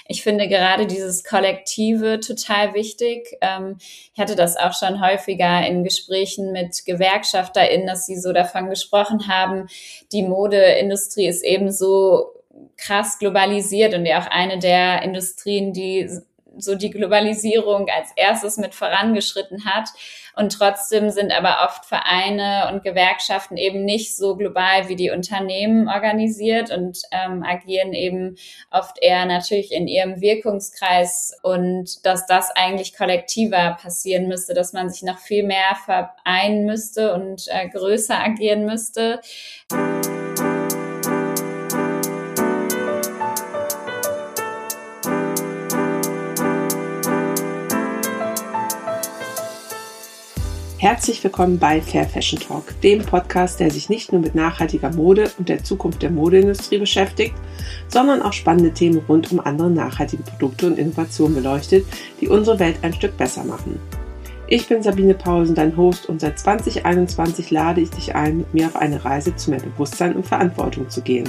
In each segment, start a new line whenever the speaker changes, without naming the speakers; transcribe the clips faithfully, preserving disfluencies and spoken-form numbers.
ich finde gerade dieses Kollektive total wichtig. Ähm, ich hatte das auch schon häufiger in Gesprächen mit GewerkschafterInnen, dass sie so davon gesprochen haben, die Modeindustrie ist eben so krass globalisiert und ja auch eine der Industrien, die so die Globalisierung als erstes mit vorangeschritten hat. Und trotzdem sind aber oft Vereine und Gewerkschaften eben nicht so global wie die Unternehmen organisiert und ähm, agieren eben oft eher natürlich in ihrem Wirkungskreis, und dass das eigentlich kollektiver passieren müsste, dass man sich noch viel mehr vereinen müsste und äh, größer agieren müsste.
Herzlich willkommen bei Fair Fashion Talk, dem Podcast, der sich nicht nur mit nachhaltiger Mode und der Zukunft der Modeindustrie beschäftigt, sondern auch spannende Themen rund um andere nachhaltige Produkte und Innovationen beleuchtet, die unsere Welt ein Stück besser machen. Ich bin Sabine Paulsen, dein Host, und seit zwanzig einundzwanzig lade ich dich ein, mit mir auf eine Reise zu mehr Bewusstsein und Verantwortung zu gehen.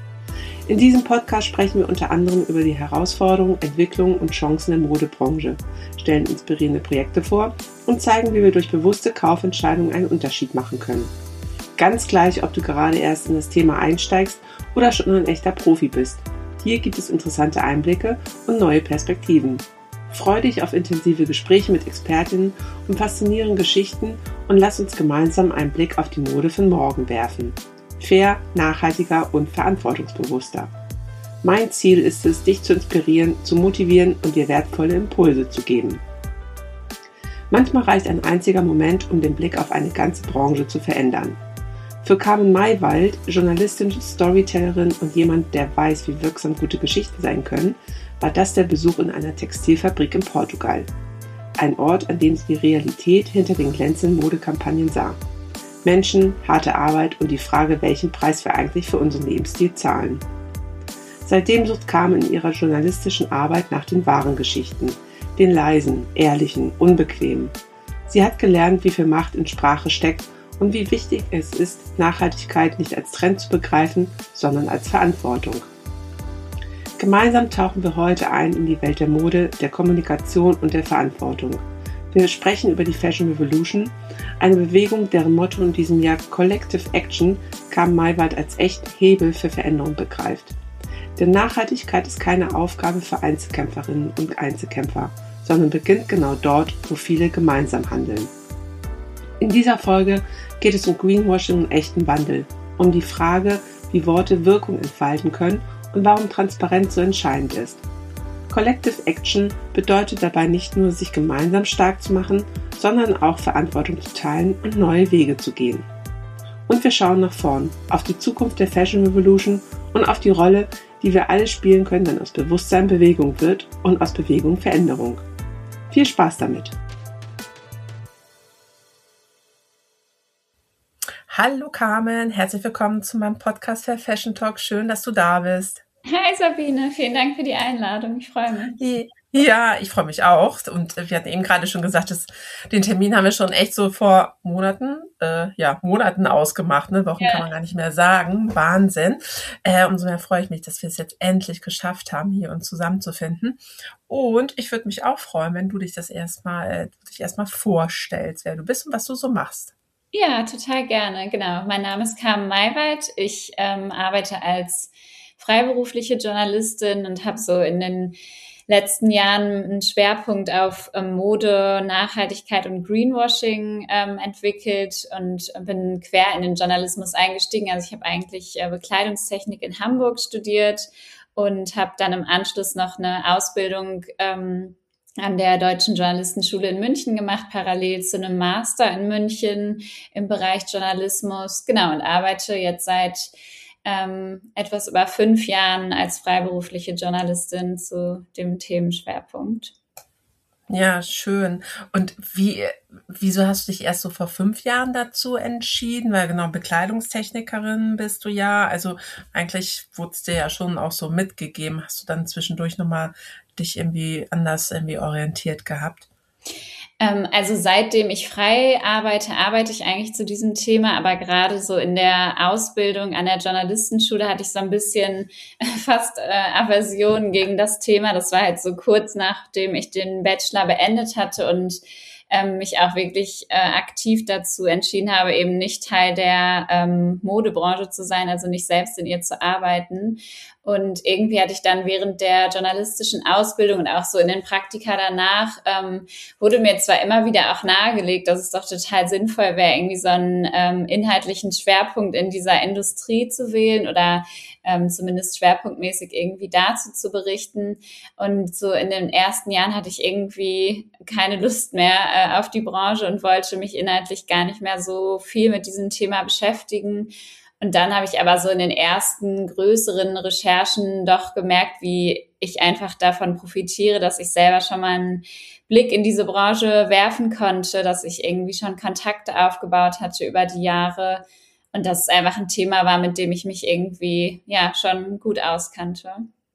In diesem Podcast sprechen wir unter anderem über die Herausforderungen, Entwicklungen und Chancen der Modebranche, stellen inspirierende Projekte vor und zeigen, wie wir durch bewusste Kaufentscheidungen einen Unterschied machen können. Ganz gleich, ob du gerade erst in das Thema einsteigst oder schon ein echter Profi bist. Hier gibt es interessante Einblicke und neue Perspektiven. Freu dich auf intensive Gespräche mit Expertinnen und faszinierende Geschichten und lass uns gemeinsam einen Blick auf die Mode von morgen werfen. Fair, nachhaltiger und verantwortungsbewusster. Mein Ziel ist es, dich zu inspirieren, zu motivieren und dir wertvolle Impulse zu geben. Manchmal reicht ein einziger Moment, um den Blick auf eine ganze Branche zu verändern. Für Carmen Maywald, Journalistin, Storytellerin und jemand, der weiß, wie wirksam gute Geschichten sein können, war das der Besuch in einer Textilfabrik in Portugal. Ein Ort, an dem sie die Realität hinter den glänzenden Modekampagnen sah. Menschen, harte Arbeit und die Frage, welchen Preis wir eigentlich für unseren Lebensstil zahlen. Seitdem sucht Carmen in ihrer journalistischen Arbeit nach den wahren Geschichten, den leisen, ehrlichen, unbequemen. Sie hat gelernt, wie viel Macht in Sprache steckt und wie wichtig es ist, Nachhaltigkeit nicht als Trend zu begreifen, sondern als Verantwortung. Gemeinsam tauchen wir heute ein in die Welt der Mode, der Kommunikation und der Verantwortung. Wir sprechen über die Fashion Revolution, eine Bewegung, deren Motto in diesem Jahr Collective Action Carmen Maywald als echten Hebel für Veränderung begreift. Denn Nachhaltigkeit ist keine Aufgabe für Einzelkämpferinnen und Einzelkämpfer, sondern beginnt genau dort, wo viele gemeinsam handeln. In dieser Folge geht es um Greenwashing und echten Wandel, um die Frage, wie Worte Wirkung entfalten können und warum Transparenz so entscheidend ist. Collective Action bedeutet dabei nicht nur, sich gemeinsam stark zu machen, sondern auch Verantwortung zu teilen und neue Wege zu gehen. Und wir schauen nach vorn, auf die Zukunft der Fashion Revolution und auf die Rolle, die wir alle spielen können, wenn aus Bewusstsein Bewegung wird und aus Bewegung Veränderung. Viel Spaß damit! Hallo Carmen, herzlich willkommen zu meinem Podcast Fair Fashion Talk. Schön, dass du da bist.
Hi Sabine, vielen Dank für die Einladung. Ich freue mich.
Ja, ich freue mich auch. Und wir hatten eben gerade schon gesagt, dass den Termin haben wir schon echt so vor Monaten, äh, ja, Monaten ausgemacht. Ne? Wochen ja. Kann man gar nicht mehr sagen. Wahnsinn. Äh, umso mehr freue ich mich, dass wir es jetzt endlich geschafft haben, hier uns zusammenzufinden. Und ich würde mich auch freuen, wenn du dich das erstmal, äh, dich erstmal vorstellst, wer du bist und was du so machst.
Ja, total gerne. Genau. Mein Name ist Carmen Maywald. Ich ähm, arbeite als freiberufliche Journalistin und habe so in den letzten Jahren einen Schwerpunkt auf ähm, Mode, Nachhaltigkeit und Greenwashing ähm, entwickelt und bin quer in den Journalismus eingestiegen. Also ich habe eigentlich äh, Bekleidungstechnik in Hamburg studiert und habe dann im Anschluss noch eine Ausbildung ähm, an der Deutschen Journalistenschule in München gemacht, parallel zu einem Master in München im Bereich Journalismus. Genau, und arbeite jetzt seit Ähm, etwas über fünf Jahren als freiberufliche Journalistin zu dem Themenschwerpunkt.
Ja, schön. Und wie, wieso hast du dich erst so vor fünf Jahren dazu entschieden? Weil genau, Bekleidungstechnikerin bist du ja. Also eigentlich wurde es dir ja schon auch so mitgegeben. Hast du dann zwischendurch nochmal dich irgendwie anders irgendwie orientiert gehabt?
Ähm, also seitdem ich frei arbeite, arbeite ich eigentlich zu diesem Thema, aber gerade so in der Ausbildung an der Journalistenschule hatte ich so ein bisschen fast äh, Aversion gegen das Thema. Das war halt so kurz nachdem ich den Bachelor beendet hatte und ähm, mich auch wirklich äh, aktiv dazu entschieden habe, eben nicht Teil der ähm, Modebranche zu sein, also nicht selbst in ihr zu arbeiten. Und irgendwie hatte ich dann während der journalistischen Ausbildung und auch so in den Praktika danach, ähm, wurde mir zwar immer wieder auch nahegelegt, dass es doch total sinnvoll wäre, irgendwie so einen ähm, inhaltlichen Schwerpunkt in dieser Industrie zu wählen oder ähm, zumindest schwerpunktmäßig irgendwie dazu zu berichten. Und so in den ersten Jahren hatte ich irgendwie keine Lust mehr äh, auf die Branche und wollte mich inhaltlich gar nicht mehr so viel mit diesem Thema beschäftigen. Und dann habe ich aber so in den ersten größeren Recherchen doch gemerkt, wie ich einfach davon profitiere, dass ich selber schon mal einen Blick in diese Branche werfen konnte, dass ich irgendwie schon Kontakte aufgebaut hatte über die Jahre und dass es einfach ein Thema war, mit dem ich mich irgendwie ja schon gut auskannte.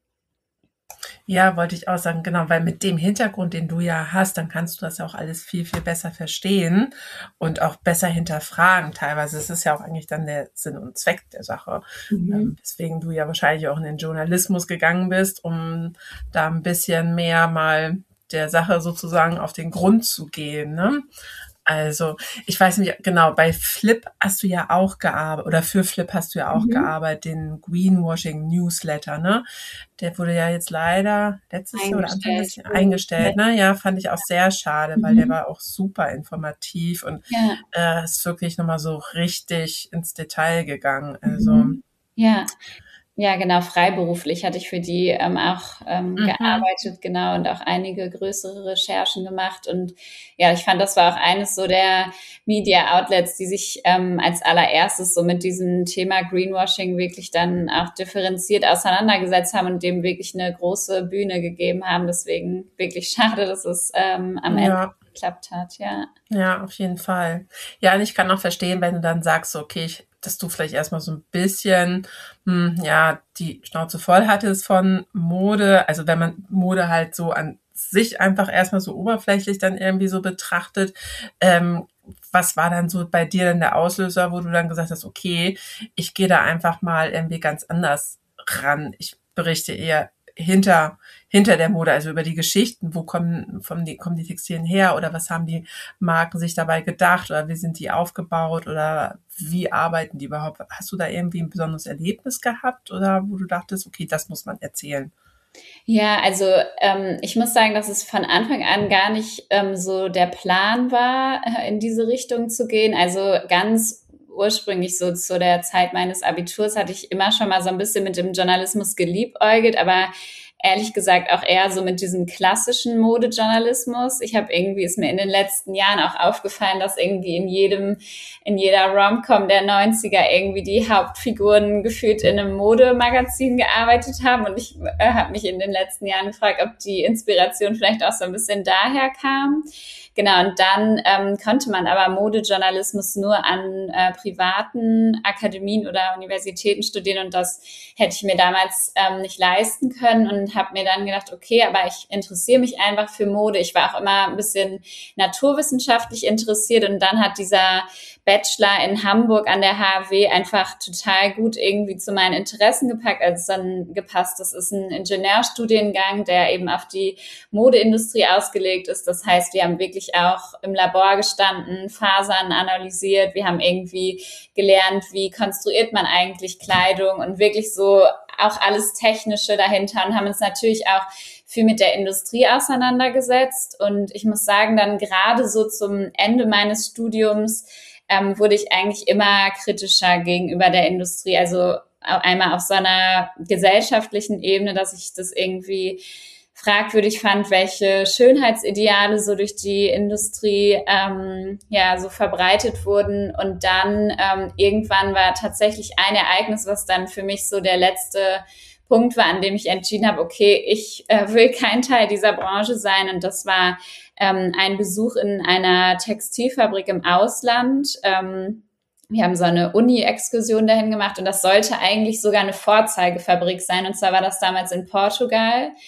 Ja, wollte ich auch sagen, genau, weil mit dem Hintergrund, den du ja hast, dann kannst du das ja auch alles viel, viel besser verstehen und auch besser hinterfragen teilweise. Es ist ja auch eigentlich dann der Sinn und Zweck der Sache. Mhm. Ähm, weswegen du ja wahrscheinlich auch in den Journalismus gegangen bist, um da ein bisschen mehr mal der Sache sozusagen auf den Grund zu gehen, ne? Also, ich weiß nicht, genau, bei Flip hast du ja auch gearbeitet, oder für Flip hast du ja auch mhm. gearbeitet, den Greenwashing Newsletter, ne? Der wurde ja jetzt leider letztes Jahr oder Anfang des Jahres eingestellt, ne? Ja, fand ich auch sehr schade, mhm. weil der war auch super informativ und ja. äh, ist wirklich nochmal so richtig ins Detail gegangen. Also,
mhm. ja. Ja, genau, freiberuflich hatte ich für die ähm, auch ähm, mhm. gearbeitet, genau, und auch einige größere Recherchen gemacht. Und ja, ich fand, das war auch eines so der Media-Outlets, die sich ähm, als allererstes so mit diesem Thema Greenwashing wirklich dann auch differenziert auseinandergesetzt haben und dem wirklich eine große Bühne gegeben haben. Deswegen wirklich schade, dass es ähm, am
ja.
Ende geklappt hat, ja.
Ja, auf jeden Fall. Ja, und ich kann auch verstehen, wenn du dann sagst, okay, ich, dass du vielleicht erstmal so ein bisschen, hm, ja, die Schnauze voll hattest von Mode. Also wenn man Mode halt so an sich einfach erstmal so oberflächlich dann irgendwie so betrachtet, ähm, was war dann so bei dir denn der Auslöser, wo du dann gesagt hast, okay, ich gehe da einfach mal irgendwie ganz anders ran. Ich berichte eher hinter hinter der Mode, also über die Geschichten, wo kommen, von die, kommen die Textilien her oder was haben die Marken sich dabei gedacht oder wie sind die aufgebaut oder wie arbeiten die überhaupt? Hast du da irgendwie ein besonderes Erlebnis gehabt oder wo du dachtest, okay, das muss man erzählen?
Ja, also ähm, ich muss sagen, dass es von Anfang an gar nicht ähm, so der Plan war, in diese Richtung zu gehen. Also ganz ursprünglich so zu der Zeit meines Abiturs hatte ich immer schon mal so ein bisschen mit dem Journalismus geliebäugelt, aber ehrlich gesagt auch eher so mit diesem klassischen Modejournalismus. Ich habe irgendwie, ist mir in den letzten Jahren auch aufgefallen, dass irgendwie in jedem, in jeder Rom-Com der neunziger irgendwie die Hauptfiguren gefühlt in einem Modemagazin gearbeitet haben. Und ich äh, habe mich in den letzten Jahren gefragt, ob die Inspiration vielleicht auch so ein bisschen daher kam. Genau, und dann ähm, konnte man aber Modejournalismus nur an äh, privaten Akademien oder Universitäten studieren und das hätte ich mir damals ähm, nicht leisten können und habe mir dann gedacht, okay, aber ich interessiere mich einfach für Mode. Ich war auch immer ein bisschen naturwissenschaftlich interessiert und dann hat dieser Bachelor in Hamburg an der H W einfach total gut irgendwie zu meinen Interessen gepackt, also dann gepasst. Das ist ein Ingenieurstudiengang, der eben auf die Modeindustrie ausgelegt ist. Das heißt, wir haben wirklich auch im Labor gestanden, Fasern analysiert. Wir haben irgendwie gelernt, wie konstruiert man eigentlich Kleidung und wirklich so auch alles Technische dahinter und haben uns natürlich auch viel mit der Industrie auseinandergesetzt. Und ich muss sagen, dann gerade so zum Ende meines Studiums ähm, wurde ich eigentlich immer kritischer gegenüber der Industrie. Also einmal auf so einer gesellschaftlichen Ebene, dass ich das irgendwie fragwürdig fand, welche Schönheitsideale so durch die Industrie ähm, ja so verbreitet wurden. Und dann ähm, irgendwann war tatsächlich ein Ereignis, was dann für mich so der letzte Punkt war, an dem ich entschieden habe, okay, ich äh, will kein Teil dieser Branche sein. Und das war ähm, ein Besuch in einer Textilfabrik im Ausland. Ähm, wir haben so eine Uni-Exkursion dahin gemacht und das sollte eigentlich sogar eine Vorzeigefabrik sein. Und zwar war das damals in Portugal.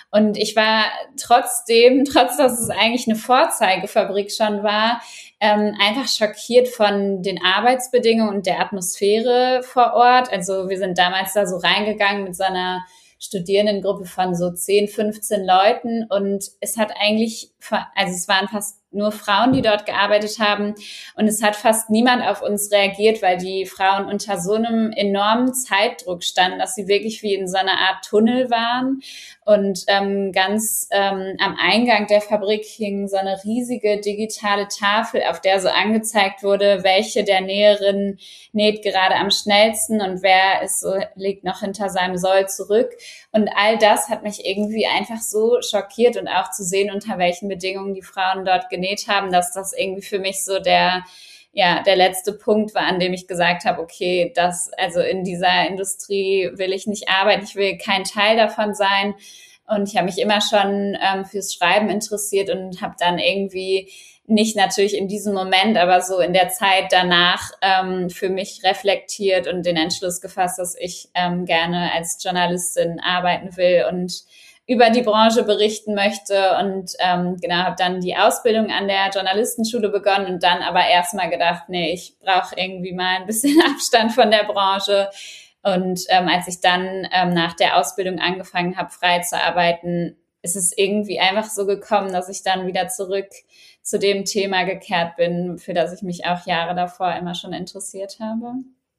Und ich war trotzdem, trotz dass es eigentlich eine Vorzeigefabrik schon war, ähm, einfach schockiert von den Arbeitsbedingungen und der Atmosphäre vor Ort. Also wir sind damals da so reingegangen mit so einer Studierendengruppe von so zehn, fünfzehn Leuten und es hat eigentlich, also es waren fast nur Frauen, die dort gearbeitet haben und es hat fast niemand auf uns reagiert, weil die Frauen unter so einem enormen Zeitdruck standen, dass sie wirklich wie in so einer Art Tunnel waren und ähm, ganz ähm, am Eingang der Fabrik hing so eine riesige digitale Tafel, auf der so angezeigt wurde, welche der Näherinnen näht gerade am schnellsten und wer ist so, liegt noch hinter seinem Soll zurück. Und all das hat mich irgendwie einfach so schockiert und auch zu sehen, unter welchen Bedingungen die Frauen dort genäht haben, dass das irgendwie für mich so der, ja, der letzte Punkt war, an dem ich gesagt habe, okay, das, also in dieser Industrie will ich nicht arbeiten, ich will kein Teil davon sein. Und ich habe mich immer schon ähm, fürs Schreiben interessiert und habe dann irgendwie nicht natürlich in diesem Moment, aber so in der Zeit danach ähm, für mich reflektiert und den Entschluss gefasst, dass ich ähm, gerne als Journalistin arbeiten will und über die Branche berichten möchte und ähm, genau, habe dann die Ausbildung an der Journalistenschule begonnen und dann aber erstmal gedacht, nee, ich brauche irgendwie mal ein bisschen Abstand von der Branche. Und ähm, als ich dann ähm, nach der Ausbildung angefangen habe, frei zu arbeiten, ist es irgendwie einfach so gekommen, dass ich dann wieder zurück zu dem Thema gekehrt bin, für das ich mich auch Jahre davor immer schon interessiert habe.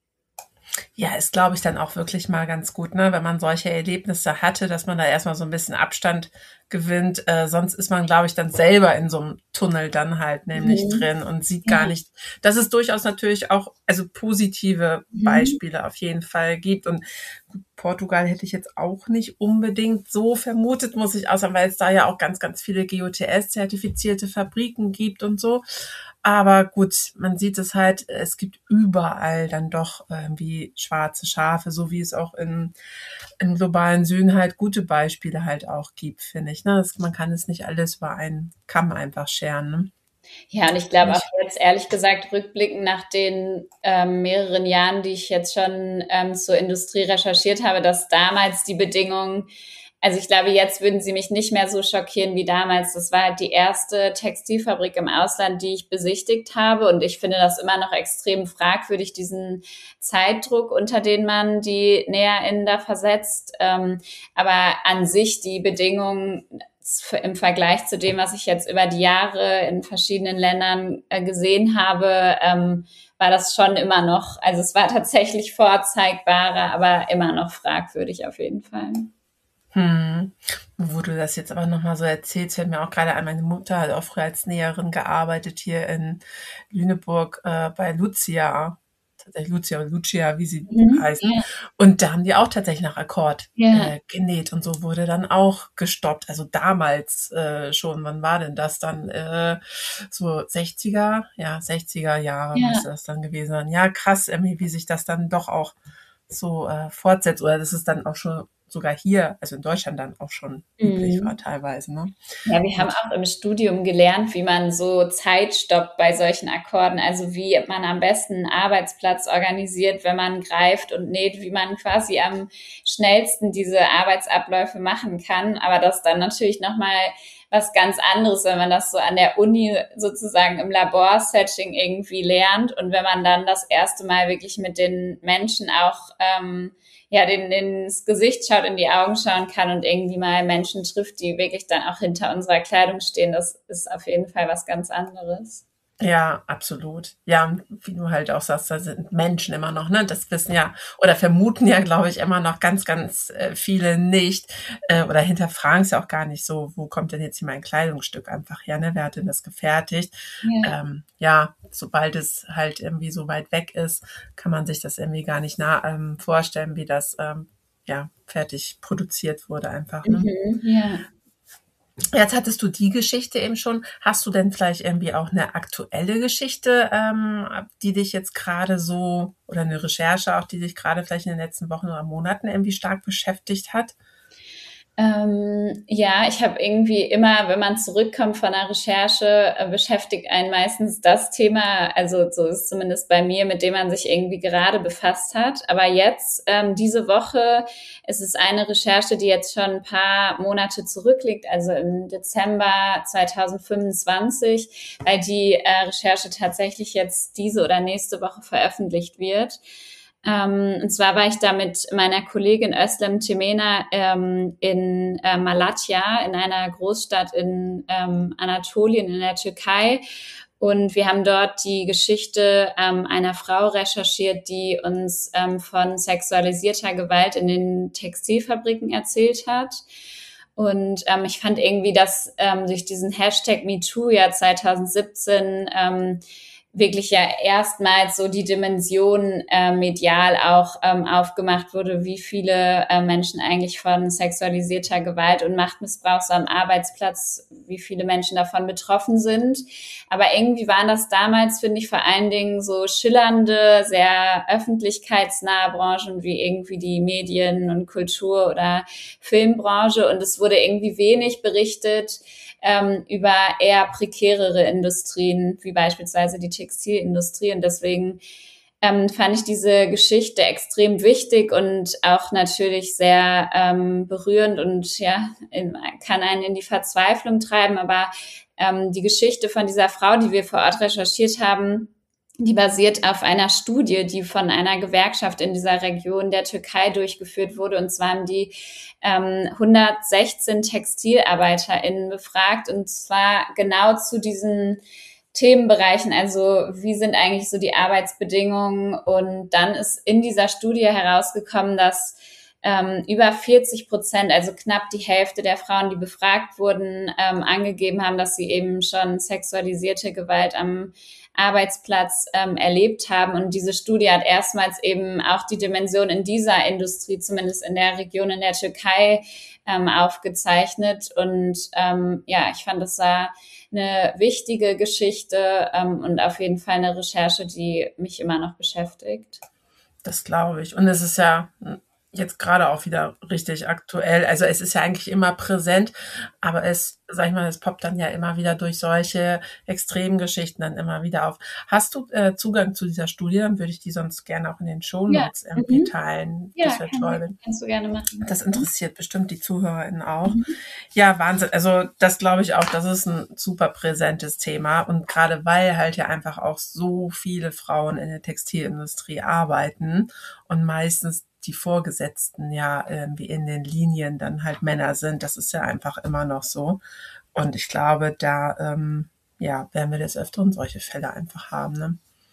Ja, ist, glaube ich, dann auch wirklich mal ganz gut, ne, wenn man solche Erlebnisse hatte, dass man da erstmal so ein bisschen Abstand gewinnt. Äh, sonst ist man, glaube ich, dann selber in so einem Tunnel dann halt nämlich mhm. drin und sieht gar ja. nicht, dass es durchaus natürlich auch, also positive mhm. Beispiele auf jeden Fall gibt. Und Portugal hätte ich jetzt auch nicht unbedingt so vermutet, muss ich auch sagen, weil es da ja auch ganz, ganz viele G O T S-zertifizierte Fabriken gibt und so. Aber gut, man sieht es halt, es gibt überall dann doch irgendwie schwarze Schafe, so wie es auch in, im globalen Süden halt gute Beispiele halt auch gibt, finde ich. Ne? Das, man kann es nicht alles über einen Kamm einfach scheren. Ne?
Ja, und ich glaube auch jetzt ehrlich gesagt, rückblickend nach den ähm, mehreren Jahren, die ich jetzt schon ähm, zur Industrie recherchiert habe, dass damals die Bedingungen, also ich glaube, jetzt würden sie mich nicht mehr so schockieren wie damals. Das war halt die erste Textilfabrik im Ausland, die ich besichtigt habe. Und ich finde das immer noch extrem fragwürdig, diesen Zeitdruck, unter den man die NäherInnen da versetzt. Ähm, aber an sich die Bedingungen im Vergleich zu dem, was ich jetzt über die Jahre in verschiedenen Ländern äh, gesehen habe, ähm, war das schon immer noch, also es war tatsächlich vorzeigbarer, aber immer noch fragwürdig auf jeden Fall.
Hm. Wo du das jetzt aber nochmal so erzählst, fällt mir auch gerade an, meine Mutter hat auch früher als Näherin gearbeitet hier in Lüneburg äh, bei Lucia. Tatsächlich Lucia oder Lucia, wie sie mhm, heißen. Ja. Und da haben die auch tatsächlich nach Akkord ja. äh, genäht und so wurde dann auch gestoppt. Also damals äh, schon, wann war denn das dann? Äh, so sechziger, ja, sechziger Jahre ja. müsste das dann gewesen sein. Ja, krass, irgendwie, wie sich das dann doch auch so äh, fortsetzt. Oder das ist dann auch schon sogar hier, also in Deutschland dann auch schon üblich war teilweise. Ne?
Ja, wir haben auch im Studium gelernt, wie man so Zeit stoppt bei solchen Akkorden, also wie man am besten einen Arbeitsplatz organisiert, wenn man greift und näht, wie man quasi am schnellsten diese Arbeitsabläufe machen kann, aber das dann natürlich nochmal was ganz anderes, wenn man das so an der Uni sozusagen im Laborsetting irgendwie lernt und wenn man dann das erste Mal wirklich mit den Menschen auch ähm, ja, den, den ins Gesicht schaut, in die Augen schauen kann und irgendwie mal Menschen trifft, die wirklich dann auch hinter unserer Kleidung stehen. Das ist auf jeden Fall was ganz anderes.
Ja, absolut. Ja, wie du halt auch sagst, da sind Menschen immer noch, ne? Das wissen ja oder vermuten ja, glaube ich, immer noch ganz, ganz äh, viele nicht äh, oder hinterfragen es ja auch gar nicht so, wo kommt denn jetzt hier mein Kleidungsstück einfach her, ne? Wer hat denn das gefertigt? Ja, ähm, ja sobald es halt irgendwie so weit weg ist, kann man sich das irgendwie gar nicht nah, ähm, vorstellen, wie das ähm, ja fertig produziert wurde einfach. Ne?
Mhm, ja.
Jetzt hattest du die Geschichte eben schon. Hast du denn vielleicht irgendwie auch eine aktuelle Geschichte, ähm, die dich jetzt gerade so, oder eine Recherche auch, die dich gerade vielleicht in den letzten Wochen oder Monaten irgendwie stark beschäftigt hat?
Ähm, ja, ich habe irgendwie immer, wenn man zurückkommt von einer Recherche, äh, beschäftigt einen meistens das Thema, also so ist es zumindest bei mir, mit dem man sich irgendwie gerade befasst hat. Aber jetzt, ähm, diese Woche, ist es eine Recherche, die jetzt schon ein paar Monate zurückliegt, also im Dezember zwanzig fünfundzwanzig, weil die äh, Recherche tatsächlich jetzt diese oder nächste Woche veröffentlicht wird. Ähm, und zwar war ich da mit meiner Kollegin Özlem Temena ähm, in äh, Malatya, in einer Großstadt in ähm, Anatolien in der Türkei. Und wir haben dort die Geschichte ähm, einer Frau recherchiert, die uns ähm, von sexualisierter Gewalt in den Textilfabriken erzählt hat. Und ähm, ich fand irgendwie, dass ähm, durch diesen Hashtag MeToo ja zwanzig siebzehn ähm, wirklich ja erstmals so die Dimension äh, medial auch ähm, aufgemacht wurde, wie viele äh, Menschen eigentlich von sexualisierter Gewalt und Machtmissbrauch so am Arbeitsplatz, wie viele Menschen davon betroffen sind. Aber irgendwie waren das damals, finde ich, vor allen Dingen so schillernde, sehr öffentlichkeitsnahe Branchen wie irgendwie die Medien- und Kultur- oder Filmbranche. Und es wurde irgendwie wenig berichtet ähm, über eher prekärere Industrien, wie beispielsweise die Textilindustrie. Und deswegen ähm, fand ich diese Geschichte extrem wichtig und auch natürlich sehr ähm, berührend und ja, in, kann einen in die Verzweiflung treiben. Aber ähm, die Geschichte von dieser Frau, die wir vor Ort recherchiert haben, die basiert auf einer Studie, die von einer Gewerkschaft in dieser Region der Türkei durchgeführt wurde. Und zwar haben die ähm, hundertsechzehn TextilarbeiterInnen befragt, und zwar genau zu diesen Themenbereichen, also wie sind eigentlich so die Arbeitsbedingungen. Und dann ist in dieser Studie herausgekommen, dass ähm, über vierzig Prozent, also knapp die Hälfte der Frauen, die befragt wurden, ähm, angegeben haben, dass sie eben schon sexualisierte Gewalt am Arbeitsplatz ähm, erlebt haben. Und diese Studie hat erstmals eben auch die Dimension in dieser Industrie, zumindest in der Region in der Türkei, ähm, aufgezeichnet. Und ähm, ja, ich fand, das war eine wichtige Geschichte ähm, und auf jeden Fall eine Recherche, die mich immer noch beschäftigt.
Das glaube ich. Und es ist ja jetzt gerade auch wieder richtig aktuell. Also es ist ja eigentlich immer präsent, aber es, sag ich mal, es poppt dann ja immer wieder durch solche extremen Geschichten dann immer wieder auf. Hast du äh, Zugang zu dieser Studie? Dann würde ich die sonst gerne auch in den Shownotes ja. irgendwie mhm. teilen.
Ja,
das wäre toll.
Kann, kannst du gerne machen.
Das interessiert bestimmt die ZuhörerInnen auch. Mhm. Ja, Wahnsinn. Also das glaube ich auch, das ist ein super präsentes Thema. Und gerade weil halt ja einfach auch so viele Frauen in der Textilindustrie arbeiten und meistens die Vorgesetzten ja irgendwie in den Linien dann halt Männer sind. Das ist ja einfach immer noch so. Und ich glaube, da ähm, ja werden wir des Öfteren solche Fälle einfach haben. Ne?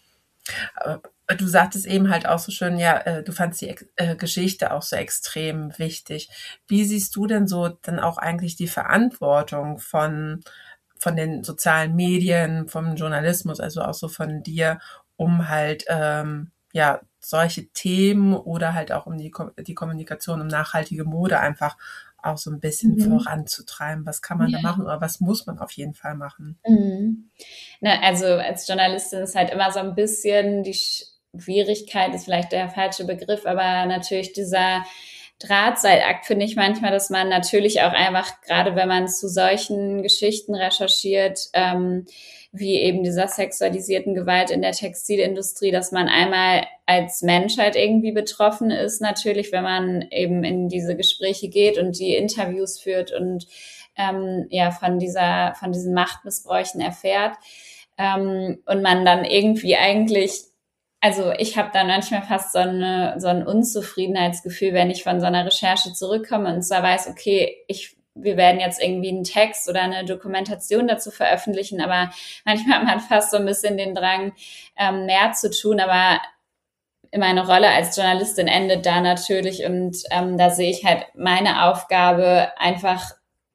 Aber du sagtest eben halt auch so schön, ja, äh, du fandst die äh, Geschichte auch so extrem wichtig. Wie siehst du denn so dann auch eigentlich die Verantwortung von, von den sozialen Medien, vom Journalismus, also auch so von dir, um halt ähm, ja solche Themen oder halt auch um die, die Kommunikation um nachhaltige Mode einfach auch so ein bisschen mhm. voranzutreiben? Was kann man ja. da machen oder was muss man auf jeden Fall machen?
Mhm. Na, also als Journalistin ist halt immer so ein bisschen die Schwierigkeit, ist vielleicht der falsche Begriff, aber natürlich dieser Drahtseilakt finde ich manchmal, dass man natürlich auch einfach, gerade wenn man zu solchen Geschichten recherchiert, ähm, wie eben dieser sexualisierten Gewalt in der Textilindustrie, dass man einmal als Mensch halt irgendwie betroffen ist, natürlich, wenn man eben in diese Gespräche geht und die Interviews führt und ähm, ja von dieser, von diesen Machtmissbräuchen erfährt, ähm, und man dann irgendwie eigentlich, also ich habe dann manchmal fast so, eine, so ein Unzufriedenheitsgefühl, wenn ich von so einer Recherche zurückkomme und zwar weiß, okay, ich wir werden jetzt irgendwie einen Text oder eine Dokumentation dazu veröffentlichen, aber manchmal hat man fast so ein bisschen den Drang, ähm, mehr zu tun, aber meine Rolle als Journalistin endet da natürlich und ähm, da sehe ich halt meine Aufgabe einfach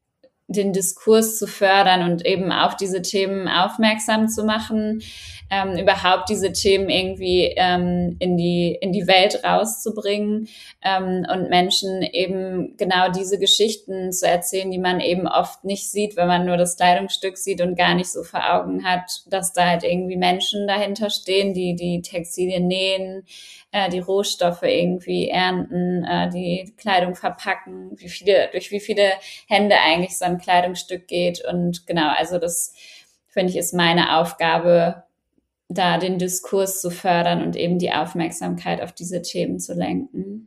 den Diskurs zu fördern und eben auf diese Themen aufmerksam zu machen, ähm, überhaupt diese Themen irgendwie ähm, in die in die Welt rauszubringen ähm, und Menschen eben genau diese Geschichten zu erzählen, die man eben oft nicht sieht, wenn man nur das Kleidungsstück sieht und gar nicht so vor Augen hat, dass da halt irgendwie Menschen dahinter stehen, die die Textilien nähen, äh, die Rohstoffe irgendwie ernten, äh, die Kleidung verpacken, wie viele durch wie viele Hände eigentlich so ein Kleidungsstück geht. Und genau, also das finde ich ist meine Aufgabe, da den Diskurs zu fördern und eben die Aufmerksamkeit auf diese Themen zu lenken.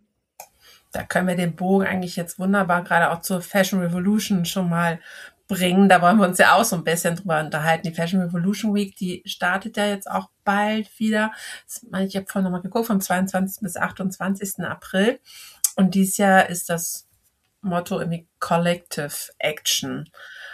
Da können wir den Bogen eigentlich jetzt wunderbar gerade auch zur Fashion Revolution schon mal bringen. Da wollen wir uns ja auch so ein bisschen drüber unterhalten. Die Fashion Revolution Week, die startet ja jetzt auch bald wieder. Ich habe vorhin nochmal geguckt, vom zweiundzwanzigsten bis achtundzwanzigsten April. Und dieses Jahr ist das Motto irgendwie Collective Action.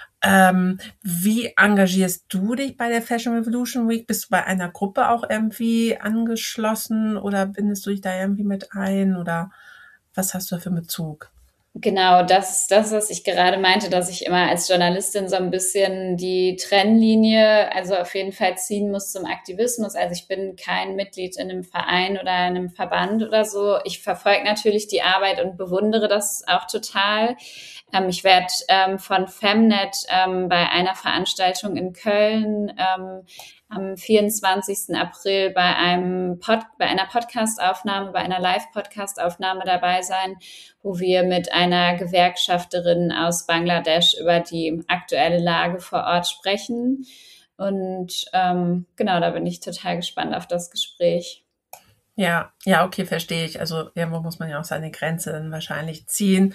Ähm, wie engagierst du dich bei der Fashion Revolution Week? Bist du bei einer Gruppe auch irgendwie angeschlossen oder bindest du dich da irgendwie mit ein oder was hast du da für einen Bezug?
Genau, das ist das, was ich gerade meinte, dass ich immer als Journalistin so ein bisschen die Trennlinie, also auf jeden Fall ziehen muss zum Aktivismus. Also ich bin kein Mitglied in einem Verein oder einem Verband oder so. Ich verfolge natürlich die Arbeit und bewundere das auch total. Ähm, ich werde ähm, von Femnet ähm, bei einer Veranstaltung in Köln ähm, am vierundzwanzigsten April bei einem Pod, bei einer Podcastaufnahme, bei einer Live-Podcastaufnahme dabei sein, wo wir mit einer Gewerkschafterin aus Bangladesch über die aktuelle Lage vor Ort sprechen. Und ähm, genau, da bin ich total gespannt auf das Gespräch.
Ja, ja, okay, verstehe ich. Also irgendwo muss man ja auch seine Grenze dann wahrscheinlich ziehen,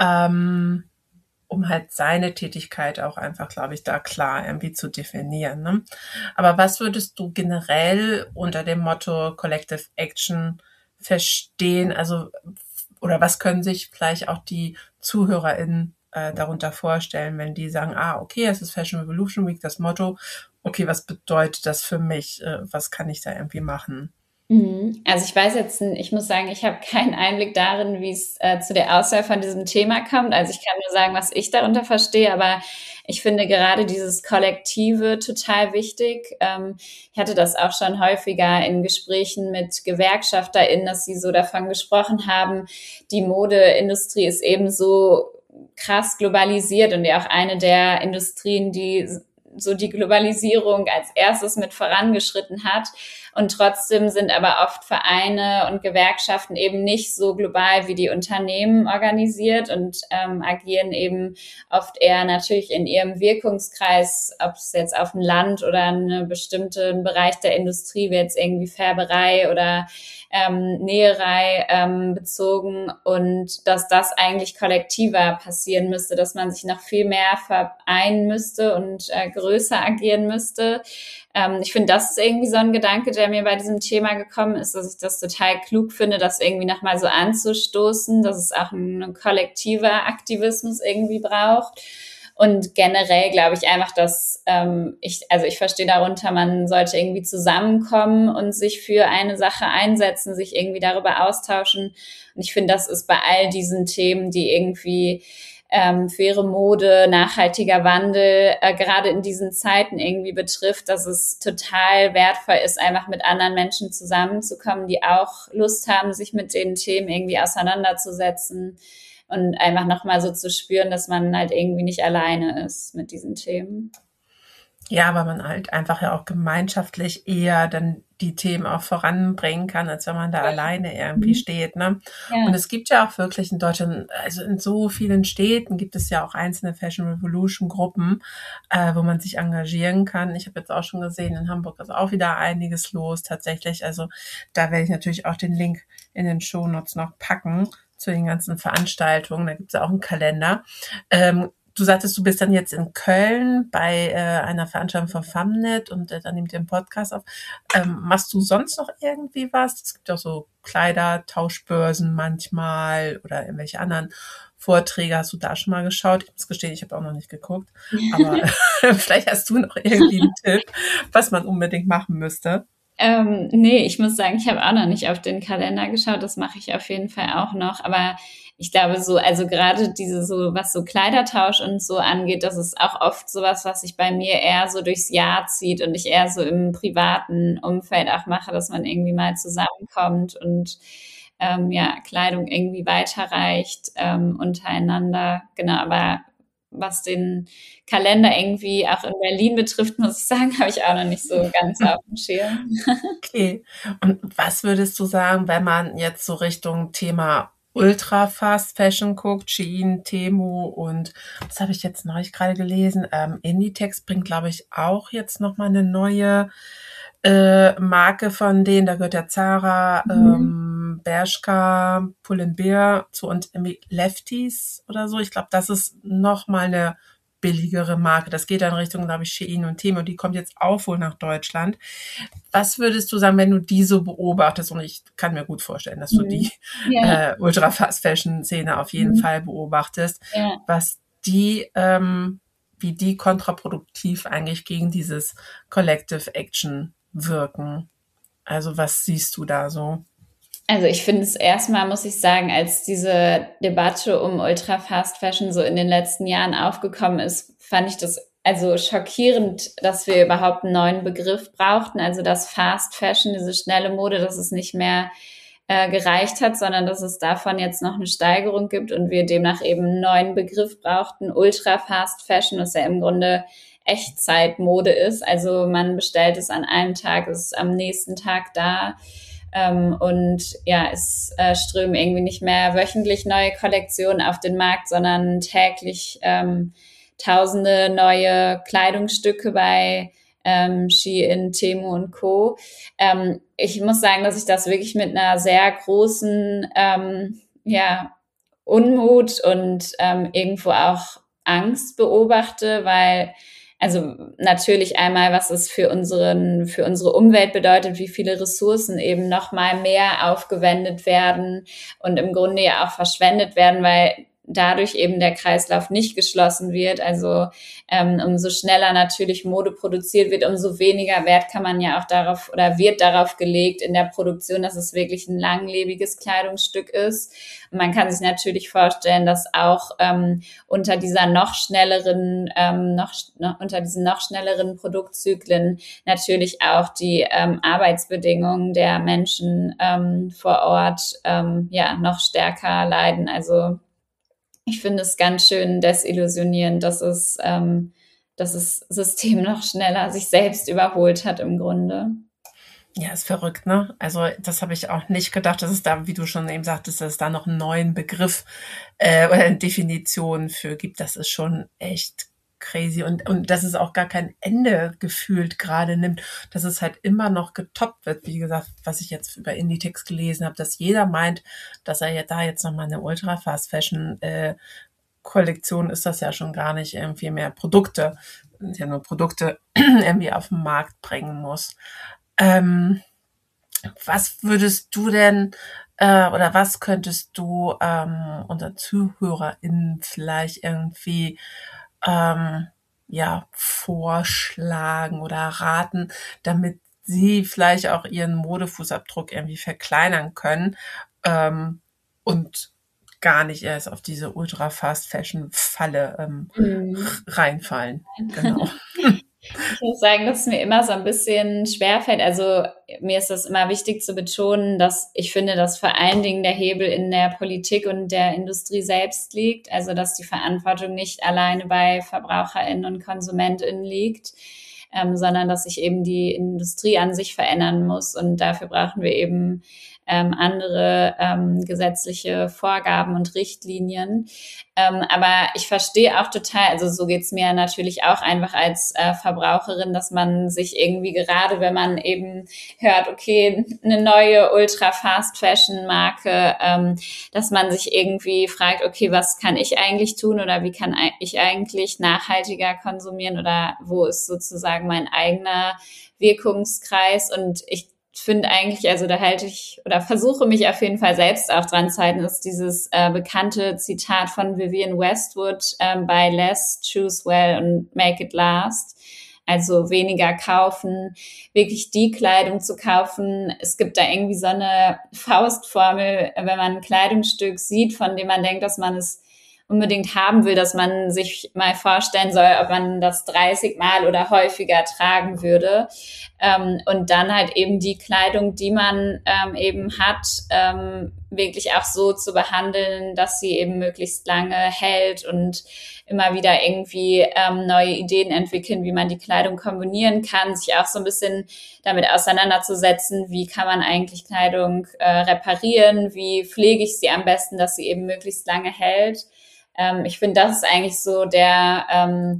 ähm, um halt seine Tätigkeit auch einfach, glaube ich, da klar irgendwie zu definieren. Ne? Aber was würdest du generell unter dem Motto Collective Action verstehen? Also, oder was können sich vielleicht auch die ZuhörerInnen äh, darunter vorstellen, wenn die sagen, ah, okay, es ist Fashion Revolution Week, das Motto. Okay, was bedeutet das für mich? Äh, was kann ich da irgendwie machen?
Also ich weiß jetzt, ich muss sagen, ich habe keinen Einblick darin, wie es äh, zu der Auswahl von diesem Thema kommt. Also ich kann nur sagen, was ich darunter verstehe, aber ich finde gerade dieses Kollektive total wichtig. Ähm, ich hatte das auch schon häufiger in Gesprächen mit GewerkschafterInnen, dass sie so davon gesprochen haben, die Modeindustrie ist eben so krass globalisiert und ja auch eine der Industrien, die so die Globalisierung als erstes mit vorangeschritten hat. Und trotzdem sind aber oft Vereine und Gewerkschaften eben nicht so global wie die Unternehmen organisiert und ähm, agieren eben oft eher natürlich in ihrem Wirkungskreis, ob es jetzt auf ein Land oder einen bestimmten Bereich der Industrie, wie jetzt irgendwie Färberei oder ähm, Näherei ähm, bezogen, und dass das eigentlich kollektiver passieren müsste, dass man sich noch viel mehr vereinen müsste und äh, größer agieren müsste. Ähm, ich finde, das ist irgendwie so ein Gedanke, der mir bei diesem Thema gekommen ist, dass ich das total klug finde, das irgendwie nochmal so anzustoßen, dass es auch ein, ein kollektiver Aktivismus irgendwie braucht. Und generell glaube ich einfach, dass ähm, ich, also ich verstehe darunter, man sollte irgendwie zusammenkommen und sich für eine Sache einsetzen, sich irgendwie darüber austauschen. Und ich finde, das ist bei all diesen Themen, die irgendwie ähm, faire Mode, nachhaltiger Wandel, äh, gerade in diesen Zeiten irgendwie betrifft, dass es total wertvoll ist, einfach mit anderen Menschen zusammenzukommen, die auch Lust haben, sich mit den Themen irgendwie auseinanderzusetzen. Und einfach nochmal so zu spüren, dass man halt irgendwie nicht alleine ist mit diesen Themen.
Ja, weil man halt einfach ja auch gemeinschaftlich eher dann die Themen auch voranbringen kann, als wenn man da ja. alleine irgendwie mhm. steht. Ne? Ja. Und es gibt ja auch wirklich in Deutschland, also in so vielen Städten gibt es ja auch einzelne Fashion Revolution Gruppen, äh, wo man sich engagieren kann. Ich habe jetzt auch schon gesehen, in Hamburg ist auch wieder einiges los tatsächlich. Also da werde ich natürlich auch den Link in den Shownotes noch packen zu den ganzen Veranstaltungen. Da gibt es ja auch einen Kalender. Ähm, du sagtest, du bist dann jetzt in Köln bei äh, einer Veranstaltung von Femnet und äh, dann nimmt ihr einen Podcast auf. Ähm, machst du sonst noch irgendwie was? Es gibt auch so Kleider, Tauschbörsen manchmal oder irgendwelche anderen Vorträge. Hast du da schon mal geschaut? Ich muss gestehen, ich habe auch noch nicht geguckt. Aber vielleicht hast du noch irgendwie einen Tipp, was man unbedingt machen müsste.
Ähm, nee, ich muss sagen, ich habe auch noch nicht auf den Kalender geschaut. Das mache ich auf jeden Fall auch noch. Aber ich glaube so, also gerade diese so, was so Kleidertausch und so angeht, das ist auch oft sowas, was sich bei mir eher so durchs Jahr zieht und ich eher so im privaten Umfeld auch mache, dass man irgendwie mal zusammenkommt und ähm, ja, Kleidung irgendwie weiterreicht ähm, untereinander. Genau, aber was den Kalender irgendwie auch in Berlin betrifft, muss ich sagen, habe ich auch noch nicht so ganz auf dem Schirm.
Okay. Und was würdest du sagen, wenn man jetzt so Richtung Thema Ultra Fast Fashion guckt, Shein, Temu und was habe ich jetzt neulich gerade gelesen? Ähm, Inditex bringt, glaube ich, auch jetzt nochmal eine neue äh, Marke von denen. Da gehört ja Zara, mhm. ähm, Bershka, Pull&Bear zu und irgendwie Lefties oder so. Ich glaube, das ist nochmal eine billigere Marke. Das geht dann Richtung, glaube ich, Shein und Temu. Die kommt jetzt auch wohl nach Deutschland. Was würdest du sagen, wenn du die so beobachtest? Und ich kann mir gut vorstellen, dass du mhm. die ja. äh, Ultra-Fast-Fashion-Szene auf jeden mhm. Fall beobachtest, ja. was die, ähm, wie die kontraproduktiv eigentlich gegen dieses Collective Action wirken. Also was siehst du da so?
Also ich finde es erstmal, muss ich sagen, als diese Debatte um Ultra Fast Fashion so in den letzten Jahren aufgekommen ist, fand ich das also schockierend, dass wir überhaupt einen neuen Begriff brauchten. Also dass Fast Fashion, diese schnelle Mode, dass es nicht mehr äh, gereicht hat, sondern dass es davon jetzt noch eine Steigerung gibt und wir demnach eben einen neuen Begriff brauchten. Ultra Fast Fashion, was ja im Grunde Echtzeitmode ist. Also man bestellt es an einem Tag, es ist am nächsten Tag da. Ähm, und ja, es äh, strömen irgendwie nicht mehr wöchentlich neue Kollektionen auf den Markt, sondern täglich ähm, tausende neue Kleidungsstücke bei ähm, Shein, Temu und Co. Ähm, ich muss sagen, dass ich das wirklich mit einer sehr großen ähm, ja, Unmut und ähm, irgendwo auch Angst beobachte, weil also natürlich einmal, was es für unseren, für unsere Umwelt bedeutet, wie viele Ressourcen eben noch mal mehr aufgewendet werden und im Grunde ja auch verschwendet werden, weil dadurch eben der Kreislauf nicht geschlossen wird. Also ähm, umso schneller natürlich Mode produziert wird, umso weniger Wert kann man ja auch darauf oder wird darauf gelegt in der Produktion, dass es wirklich ein langlebiges Kleidungsstück ist. Und man kann sich natürlich vorstellen, dass auch ähm, unter dieser noch schnelleren, ähm, noch, noch unter diesen noch schnelleren Produktzyklen natürlich auch die ähm, Arbeitsbedingungen der Menschen ähm, vor Ort ähm, ja noch stärker leiden. Also ich finde es ganz schön desillusionierend, dass es, ähm, dass das System noch schneller sich selbst überholt hat im Grunde.
Ja, ist verrückt, ne? Also das habe ich auch nicht gedacht, dass es da, wie du schon eben sagtest, dass es da noch einen neuen Begriff äh, oder eine Definition für gibt. Das ist schon echt crazy und und dass es auch gar kein Ende gefühlt gerade nimmt, dass es halt immer noch getoppt wird. Wie gesagt, was ich jetzt über Inditex gelesen habe, dass jeder meint, dass er ja da jetzt nochmal eine Ultra Fast Fashion äh, Kollektion ist, das ja schon gar nicht irgendwie mehr Produkte, sind ja nur Produkte irgendwie auf den Markt bringen muss. Ähm, was würdest du denn äh, oder was könntest du ähm, unseren ZuhörerInnen vielleicht irgendwie ähm, ja vorschlagen oder raten, damit sie vielleicht auch ihren Modefußabdruck irgendwie verkleinern können ähm, und gar nicht erst auf diese Ultra-Fast-Fashion-Falle ähm, mm. reinfallen. Genau.
Ich muss sagen, dass es mir immer so ein bisschen schwerfällt. Also mir ist das immer wichtig zu betonen, dass ich finde, dass vor allen Dingen der Hebel in der Politik und der Industrie selbst liegt. Also dass die Verantwortung nicht alleine bei VerbraucherInnen und KonsumentInnen liegt, ähm, sondern dass sich eben die Industrie an sich verändern muss. Und dafür brauchen wir eben ähm, andere ähm, gesetzliche Vorgaben und Richtlinien. Ähm, aber ich verstehe auch total, also so geht's mir natürlich auch einfach als äh, Verbraucherin, dass man sich irgendwie gerade, wenn man eben hört, okay, eine neue Ultra-Fast-Fashion-Marke, ähm, dass man sich irgendwie fragt, okay, was kann ich eigentlich tun oder wie kann ich eigentlich nachhaltiger konsumieren oder wo ist sozusagen mein eigener Wirkungskreis? Und ich finde eigentlich, also da halte ich oder versuche mich auf jeden Fall selbst auch dran zu halten, ist dieses äh, bekannte Zitat von Vivienne Westwood ähm, bei Less, Choose Well und Make It Last. also weniger kaufen, wirklich die Kleidung zu kaufen. Es gibt da irgendwie so eine Faustformel, wenn man ein Kleidungsstück sieht, von dem man denkt, dass man es unbedingt haben will, dass man sich mal vorstellen soll, ob man das dreißig Mal oder häufiger tragen würde. Ähm, und dann halt eben die Kleidung, die man ähm, eben hat, ähm, wirklich auch so zu behandeln, dass sie eben möglichst lange hält und immer wieder irgendwie ähm, neue Ideen entwickeln, wie man die Kleidung kombinieren kann, sich auch so ein bisschen damit auseinanderzusetzen, wie kann man eigentlich Kleidung äh, reparieren, wie pflege ich sie am besten, dass sie eben möglichst lange hält. Ähm, ich finde, das ist eigentlich so der, ähm,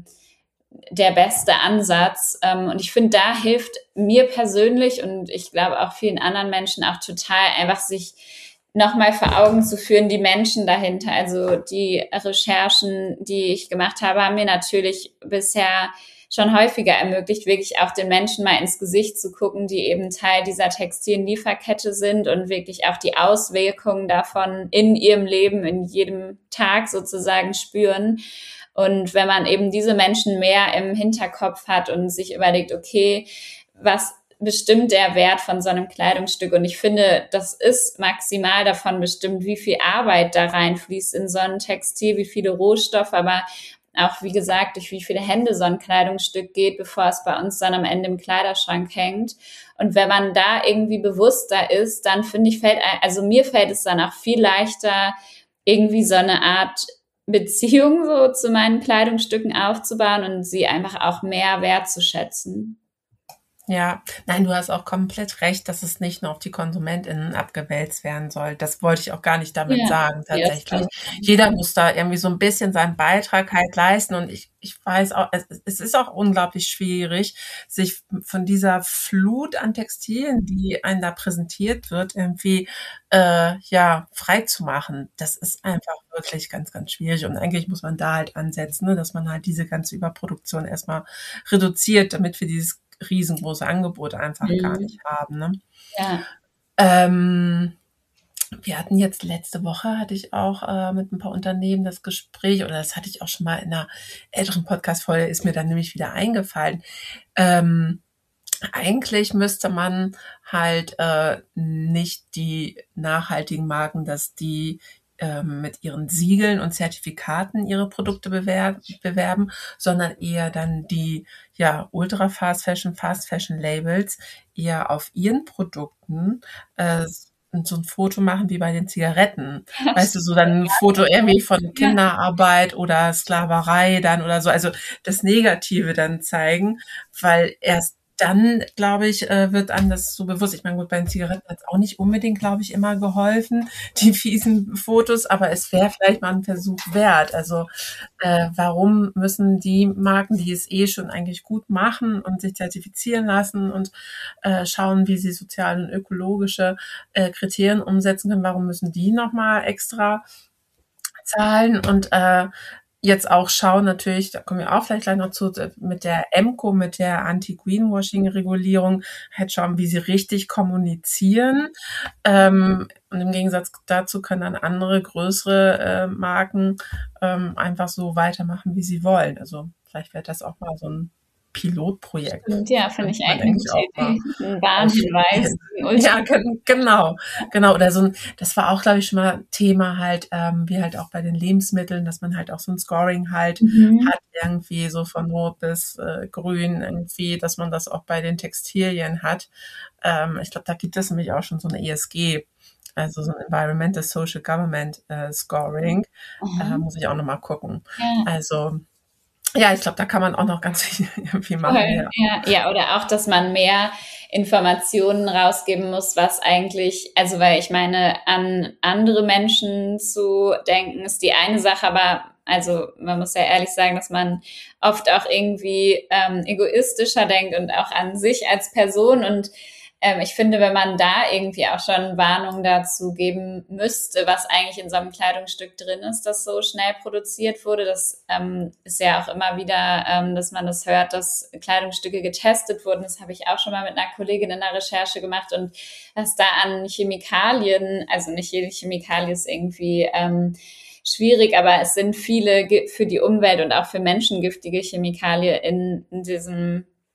der beste Ansatz. Ähm, und ich finde, da hilft mir persönlich und ich glaube auch vielen anderen Menschen auch total, einfach sich nochmal vor Augen zu führen, die Menschen dahinter. Also die Recherchen, die ich gemacht habe, haben mir natürlich bisher schon häufiger ermöglicht, wirklich auch den Menschen mal ins Gesicht zu gucken, die eben Teil dieser textilen Lieferkette sind und wirklich auch die Auswirkungen davon in ihrem Leben, in jedem Tag sozusagen spüren. Und wenn man eben diese Menschen mehr im Hinterkopf hat und sich überlegt, okay, was bestimmt der Wert von so einem Kleidungsstück? Und ich finde, das ist maximal davon bestimmt, wie viel Arbeit da reinfließt in so ein Textil, wie viele Rohstoffe, aber auch, wie gesagt, durch wie viele Hände so ein Kleidungsstück geht, bevor es bei uns dann am Ende im Kleiderschrank hängt. Und wenn man da irgendwie bewusster ist, dann finde ich, fällt, also mir fällt es dann auch viel leichter, irgendwie so eine Art Beziehung so zu meinen Kleidungsstücken aufzubauen und sie einfach auch mehr wertzuschätzen.
Ja, nein, du hast auch komplett recht, dass es nicht nur auf die KonsumentInnen abgewälzt werden soll. Das wollte ich auch gar nicht damit ja, sagen, tatsächlich. Jeder muss da irgendwie so ein bisschen seinen Beitrag halt leisten und ich, ich weiß auch, es, es ist auch unglaublich schwierig, sich von dieser Flut an Textilien, die einem da präsentiert wird, irgendwie, äh, ja, frei zu machen. Das ist einfach wirklich ganz, ganz schwierig und eigentlich muss man da halt ansetzen, ne, dass man halt diese ganze Überproduktion erstmal reduziert, damit wir dieses riesengroße Angebot einfach mhm. gar nicht haben. Ne?
Ja.
Ähm, wir hatten jetzt letzte Woche, hatte ich auch äh, mit ein paar Unternehmen das Gespräch, oder das hatte ich auch schon mal in einer älteren Podcast-Folge, ist mir dann nämlich wieder eingefallen. Ähm, eigentlich müsste man halt äh, nicht die nachhaltigen Marken, dass die mit ihren Siegeln und Zertifikaten ihre Produkte bewerben, bewerben, sondern eher dann die ja Ultra Fast Fashion, Fast Fashion Labels eher auf ihren Produkten äh, so ein Foto machen wie bei den Zigaretten. Weißt du, so dann ein Foto irgendwie von Kinderarbeit oder Sklaverei dann oder so, also das Negative dann zeigen, weil erst dann, glaube ich, wird einem das so bewusst. Ich meine, gut, bei den Zigaretten hat es auch nicht unbedingt, glaube ich, immer geholfen, die fiesen Fotos, aber es wäre vielleicht mal ein Versuch wert. Also äh, warum müssen die Marken, die es eh schon eigentlich gut machen und sich zertifizieren lassen und äh, schauen, wie sie soziale und ökologische äh, Kriterien umsetzen können, warum müssen die nochmal extra zahlen? Und äh, jetzt auch schauen natürlich, da kommen wir auch vielleicht gleich noch zu, mit der E M C O, mit der Anti-Greenwashing-Regulierung, halt schauen, wie sie richtig kommunizieren. Ähm, und im Gegensatz dazu können dann andere größere äh, Marken ähm, einfach so weitermachen, wie sie wollen. Also vielleicht wäre das auch mal so ein Pilotprojekt.
Stimmt, ja, finde ich eigentlich auch ein Warnhinweis.
Ja, genau, genau. Oder so ein, das war auch, glaube ich, schon mal Thema halt, ähm, wie halt auch bei den Lebensmitteln, dass man halt auch so ein Scoring halt mhm. hat, irgendwie so von Rot bis äh, Grün irgendwie, dass man das auch bei den Textilien hat. Ähm, ich glaube, da gibt es nämlich auch schon so eine E S G, also so ein Environmental Social Government äh, Scoring. Mhm. Äh, muss ich auch nochmal gucken.
Ja.
Also ja, ich glaube, da kann man auch noch ganz viel, viel machen.
Ja. Ja, ja, oder auch, dass man mehr Informationen rausgeben muss, was eigentlich, also weil ich meine, an andere Menschen zu denken, ist die eine Sache, aber also man muss ja ehrlich sagen, dass man oft auch irgendwie ähm, egoistischer denkt und auch an sich als Person und Ähm, ich finde, wenn man da irgendwie auch schon Warnungen dazu geben müsste, was eigentlich in so einem Kleidungsstück drin ist, das so schnell produziert wurde, das ähm, ist ja auch immer wieder, ähm, dass man das hört, dass Kleidungsstücke getestet wurden. Das habe ich auch schon mal mit einer Kollegin in der Recherche gemacht und was da an Chemikalien, also nicht jede Chemikalie ist irgendwie ähm, schwierig, aber es sind viele für die Umwelt und auch für Menschen giftige Chemikalien in, in diesem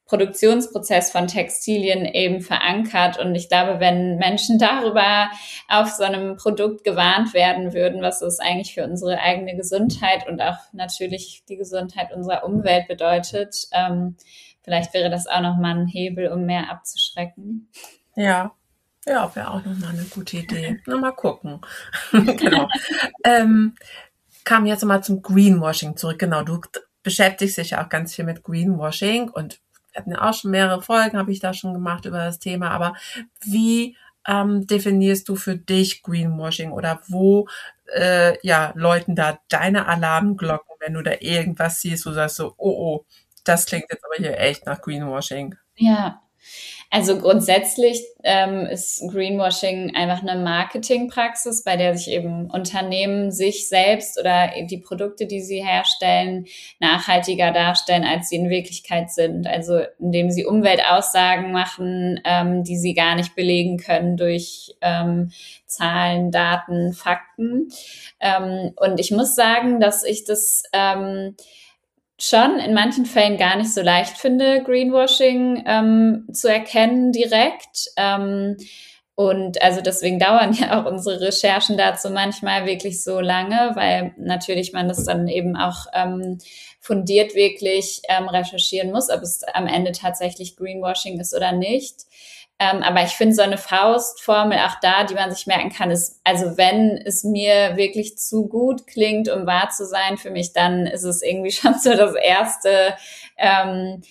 Produktionsprozess von Textilien eben verankert. Und ich glaube, wenn Menschen darüber auf so einem Produkt gewarnt werden würden, was es eigentlich für unsere eigene Gesundheit und auch natürlich die Gesundheit unserer Umwelt bedeutet, ähm, vielleicht wäre das auch nochmal ein Hebel, um mehr abzuschrecken.
Ja, ja, wäre auch nochmal eine gute Idee. Na, mal gucken. Genau. ähm, kam jetzt nochmal zum Greenwashing zurück. Genau, du beschäftigst dich ja auch ganz viel mit Greenwashing und wir hatten ja auch schon mehrere Folgen, habe ich da schon gemacht über das Thema, aber wie ähm, definierst du für dich Greenwashing oder wo äh, ja, läuten da deine Alarmglocken, wenn du da irgendwas siehst, wo du sagst so, oh, oh, das klingt jetzt aber hier echt nach Greenwashing?
Ja, also grundsätzlich ähm, ist Greenwashing einfach eine Marketingpraxis, bei der sich eben Unternehmen sich selbst oder die Produkte, die sie herstellen, nachhaltiger darstellen, als sie in Wirklichkeit sind. Also indem sie Umweltaussagen machen, ähm, die sie gar nicht belegen können durch ähm, Zahlen, Daten, Fakten. Ähm, und ich muss sagen, dass ich das ähm, schon in manchen Fällen gar nicht so leicht finde, Greenwashing ähm, zu erkennen direkt. Ähm, und also deswegen dauern ja auch unsere Recherchen dazu manchmal wirklich so lange, weil natürlich man das dann eben auch ähm, fundiert wirklich ähm, recherchieren muss, ob es am Ende tatsächlich Greenwashing ist oder nicht. Ähm, aber ich finde so eine Faustformel auch da, die man sich merken kann, ist, also wenn es mir wirklich zu gut klingt, um wahr zu sein für mich, dann ist es irgendwie schon so das erste, ähm,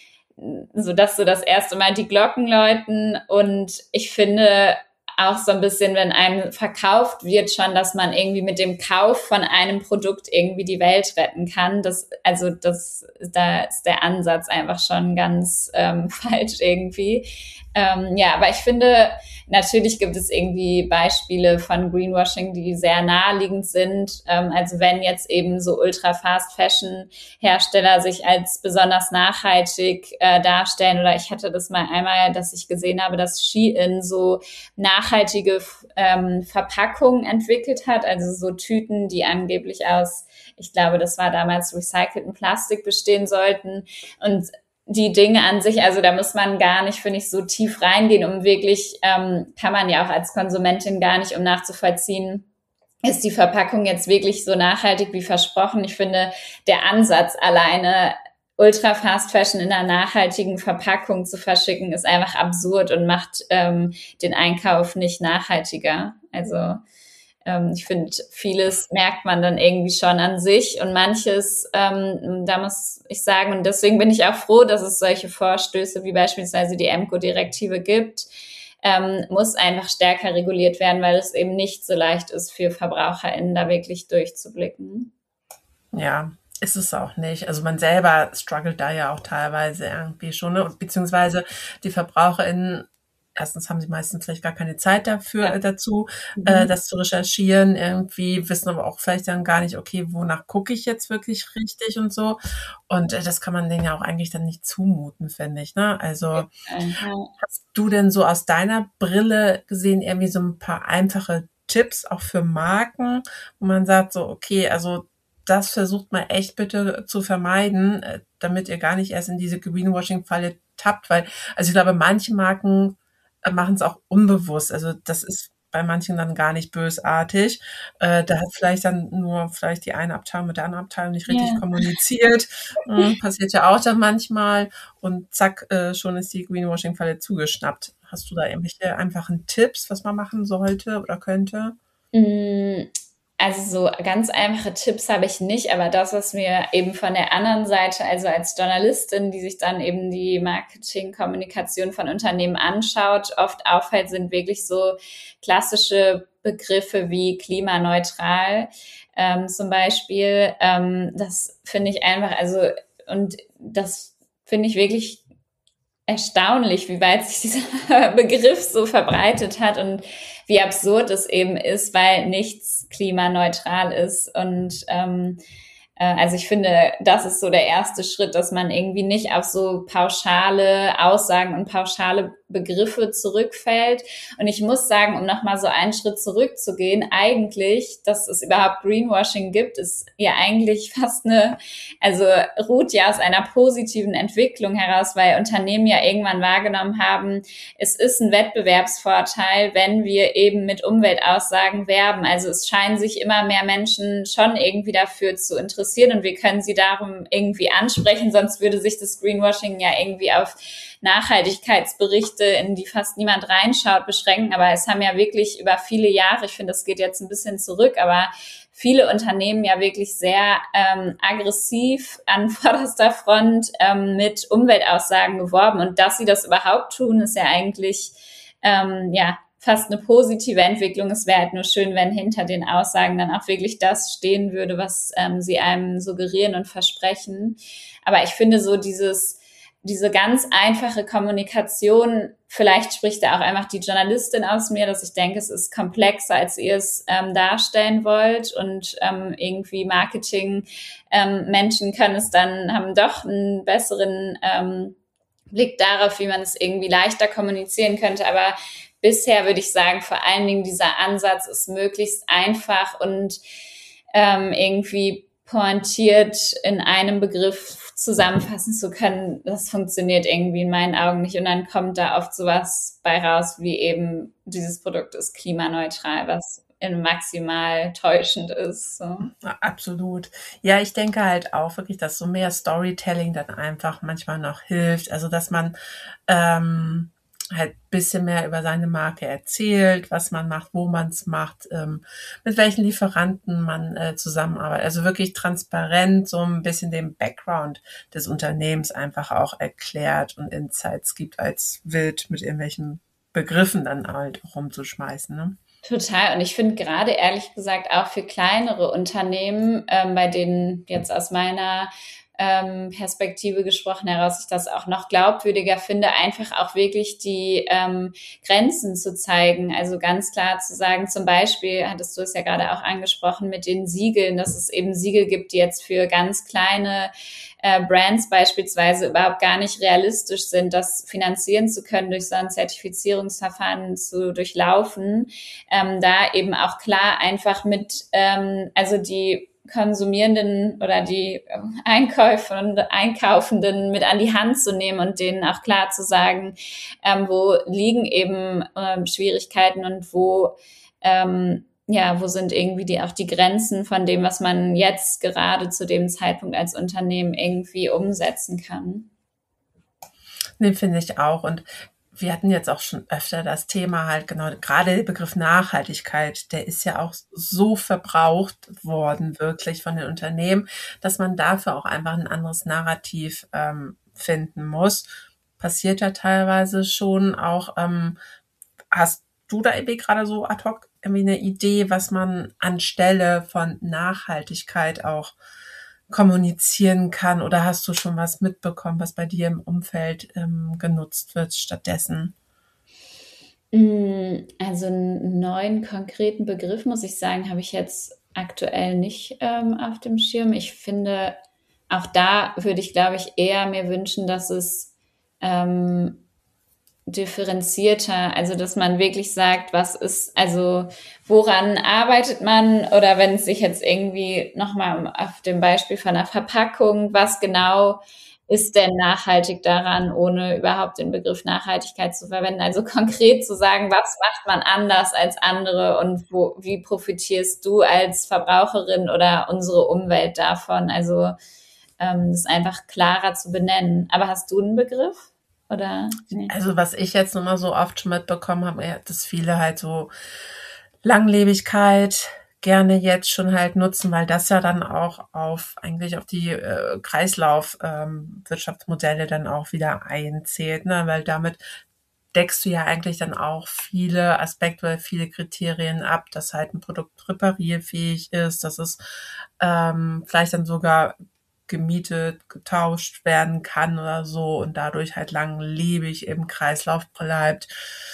so dass so das erste Mal die Glocken läuten. Und ich finde auch so ein bisschen, wenn einem verkauft wird schon, dass man irgendwie mit dem Kauf von einem Produkt irgendwie die Welt retten kann. Das, also das, da ist der Ansatz einfach schon ganz ähm, falsch irgendwie. Ähm, ja, aber ich finde, natürlich gibt es irgendwie Beispiele von Greenwashing, die sehr naheliegend sind. Ähm, also wenn jetzt eben so Ultra-Fast-Fashion-Hersteller sich als besonders nachhaltig äh, darstellen, oder ich hatte das mal einmal, dass ich gesehen habe, dass Shein so nachhaltige ähm, Verpackungen entwickelt hat, also so Tüten, die angeblich aus, ich glaube, das war damals recycelten Plastik bestehen sollten. Und die Dinge an sich, also da muss man gar nicht, finde ich, so tief reingehen, um wirklich, ähm, kann man ja auch als Konsumentin gar nicht, um nachzuvollziehen, ist die Verpackung jetzt wirklich so nachhaltig wie versprochen. Ich finde, der Ansatz alleine, Ultra Fast Fashion in einer nachhaltigen Verpackung zu verschicken, ist einfach absurd und macht ähm, den Einkauf nicht nachhaltiger. Also Ähm, ich finde, vieles merkt man dann irgendwie schon an sich und manches, ähm, da muss ich sagen, und deswegen bin ich auch froh, dass es solche Vorstöße wie beispielsweise die EMCO-Direktive gibt, ähm, muss einfach stärker reguliert werden, weil es eben nicht so leicht ist für VerbraucherInnen, da wirklich durchzublicken.
Ja, ist es auch nicht. Also man selber struggelt da ja auch teilweise irgendwie schon, ne? Beziehungsweise die VerbraucherInnen, erstens haben sie meistens vielleicht gar keine Zeit dafür, ja. dazu, mhm. äh, das zu recherchieren, irgendwie, wissen aber auch vielleicht dann gar nicht, okay, wonach gucke ich jetzt wirklich richtig und so. Und äh, das kann man denen ja auch eigentlich dann nicht zumuten, finde ich, ne? Also, ja. Hast du denn so aus deiner Brille gesehen irgendwie so ein paar einfache Tipps auch für Marken, wo man sagt so, okay, also das versucht mal echt bitte zu vermeiden, damit ihr gar nicht erst in diese Greenwashing-Falle tappt, weil, also ich glaube, manche Marken machen es auch unbewusst. Also das ist bei manchen dann gar nicht bösartig. Äh, da hat vielleicht dann nur vielleicht die eine Abteilung mit der anderen Abteilung nicht richtig yeah. kommuniziert. Hm, passiert ja auch dann manchmal. Und zack, äh, schon ist die Greenwashing-Falle zugeschnappt. Hast du da irgendwelche einfachen Tipps, was man machen sollte oder könnte?
Mm. Also so ganz einfache Tipps habe ich nicht, aber das, was mir eben von der anderen Seite, also als Journalistin, die sich dann eben die Marketing-Kommunikation von Unternehmen anschaut, oft auffällt, sind wirklich so klassische Begriffe wie klimaneutral ähm, zum Beispiel. Ähm, das finde ich einfach, also und das finde ich wirklich erstaunlich, wie weit sich dieser Begriff so verbreitet hat und wie absurd es eben ist, weil nichts klimaneutral ist und ähm, Also ich finde, das ist so der erste Schritt, dass man irgendwie nicht auf so pauschale Aussagen und pauschale Begriffe zurückfällt. Und ich muss sagen, um nochmal so einen Schritt zurückzugehen, eigentlich, dass es überhaupt Greenwashing gibt, ist ja eigentlich fast eine, also ruht ja aus einer positiven Entwicklung heraus, weil Unternehmen ja irgendwann wahrgenommen haben, es ist ein Wettbewerbsvorteil, wenn wir eben mit Umweltaussagen werben. Also es scheinen sich immer mehr Menschen schon irgendwie dafür zu interessieren und wir können sie darum irgendwie ansprechen, sonst würde sich das Greenwashing ja irgendwie auf Nachhaltigkeitsberichte, in die fast niemand reinschaut, beschränken. Aber es haben ja wirklich über viele Jahre, ich finde, das geht jetzt ein bisschen zurück, aber viele Unternehmen ja wirklich sehr ähm, aggressiv an vorderster Front ähm, mit Umweltaussagen geworben. Und dass sie das überhaupt tun, ist ja eigentlich ähm, ja fast eine positive Entwicklung. Es wäre halt nur schön, wenn hinter den Aussagen dann auch wirklich das stehen würde, was ähm, sie einem suggerieren und versprechen. Aber ich finde so dieses diese ganz einfache Kommunikation, vielleicht spricht da auch einfach die Journalistin aus mir, dass ich denke, es ist komplexer, als ihr es ähm, darstellen wollt und ähm, irgendwie Marketing ähm, Menschen können es dann, haben doch einen besseren ähm, Blick darauf, wie man es irgendwie leichter kommunizieren könnte, aber bisher würde ich sagen, vor allen Dingen dieser Ansatz ist möglichst einfach und ähm, irgendwie pointiert in einem Begriff zusammenfassen zu können, das funktioniert irgendwie in meinen Augen nicht. Und dann kommt da oft sowas bei raus, wie eben dieses Produkt ist klimaneutral, was maximal täuschend ist. So.
Absolut. Ja, ich denke halt auch wirklich, dass so mehr Storytelling dann einfach manchmal noch hilft. Also, dass man ähm, halt ein bisschen mehr über seine Marke erzählt, was man macht, wo man es macht, ähm, mit welchen Lieferanten man äh, zusammenarbeitet. Also wirklich transparent so ein bisschen den Background des Unternehmens einfach auch erklärt und Insights gibt, als wild mit irgendwelchen Begriffen dann halt rumzuschmeißen, ne?
Total. Und ich finde gerade ehrlich gesagt auch für kleinere Unternehmen, ähm, bei denen jetzt aus meiner ähm, Perspektive gesprochen heraus, ich das auch noch glaubwürdiger finde, einfach auch wirklich die ähm, Grenzen zu zeigen. Also ganz klar zu sagen, zum Beispiel, hattest du es ja gerade auch angesprochen, mit den Siegeln, dass es eben Siegel gibt, die jetzt für ganz kleine äh, Brands beispielsweise überhaupt gar nicht realistisch sind, das finanzieren zu können, durch so ein Zertifizierungsverfahren zu durchlaufen. Ähm, da eben auch klar einfach mit, ähm, also die Konsumierenden oder die Einkäufer und Einkaufenden mit an die Hand zu nehmen und denen auch klar zu sagen, ähm, wo liegen eben ähm, Schwierigkeiten und wo ähm, ja, wo sind irgendwie die auch die Grenzen von dem, was man jetzt gerade zu dem Zeitpunkt als Unternehmen irgendwie umsetzen kann.
Nee, finde ich auch. Und wir hatten jetzt auch schon öfter das Thema halt, genau, gerade der Begriff Nachhaltigkeit, der ist ja auch so verbraucht worden, wirklich von den Unternehmen, dass man dafür auch einfach ein anderes Narrativ ähm, finden muss. Passiert ja teilweise schon auch. Ähm, hast du da irgendwie gerade so ad hoc irgendwie eine Idee, was man anstelle von Nachhaltigkeit auch kommunizieren kann, oder hast du schon was mitbekommen, was bei dir im Umfeld ähm, genutzt wird stattdessen?
Also einen neuen konkreten Begriff, muss ich sagen, habe ich jetzt aktuell nicht ähm, auf dem Schirm. Ich finde, auch da würde ich, glaube ich, eher mir wünschen, dass es ähm, differenzierter, also dass man wirklich sagt, was ist, also woran arbeitet man, oder wenn es sich jetzt irgendwie nochmal auf dem Beispiel von einer Verpackung, was genau ist denn nachhaltig daran, ohne überhaupt den Begriff Nachhaltigkeit zu verwenden, also konkret zu sagen, was macht man anders als andere und wo, wie profitierst du als Verbraucherin oder unsere Umwelt davon, also ähm, das einfach klarer zu benennen. Aber hast du einen Begriff? Oder? Nee.
Also was ich jetzt nochmal so oft schon mitbekommen habe, dass viele halt so Langlebigkeit gerne jetzt schon halt nutzen, weil das ja dann auch auf eigentlich auf die äh, Kreislaufwirtschaftsmodelle ähm, dann auch wieder einzählt, ne? Weil damit deckst du ja eigentlich dann auch viele Aspekte, viele Kriterien ab, dass halt ein Produkt reparierfähig ist, dass es ähm, vielleicht dann sogar gemietet, getauscht werden kann oder so und dadurch halt langlebig im Kreislauf bleibt.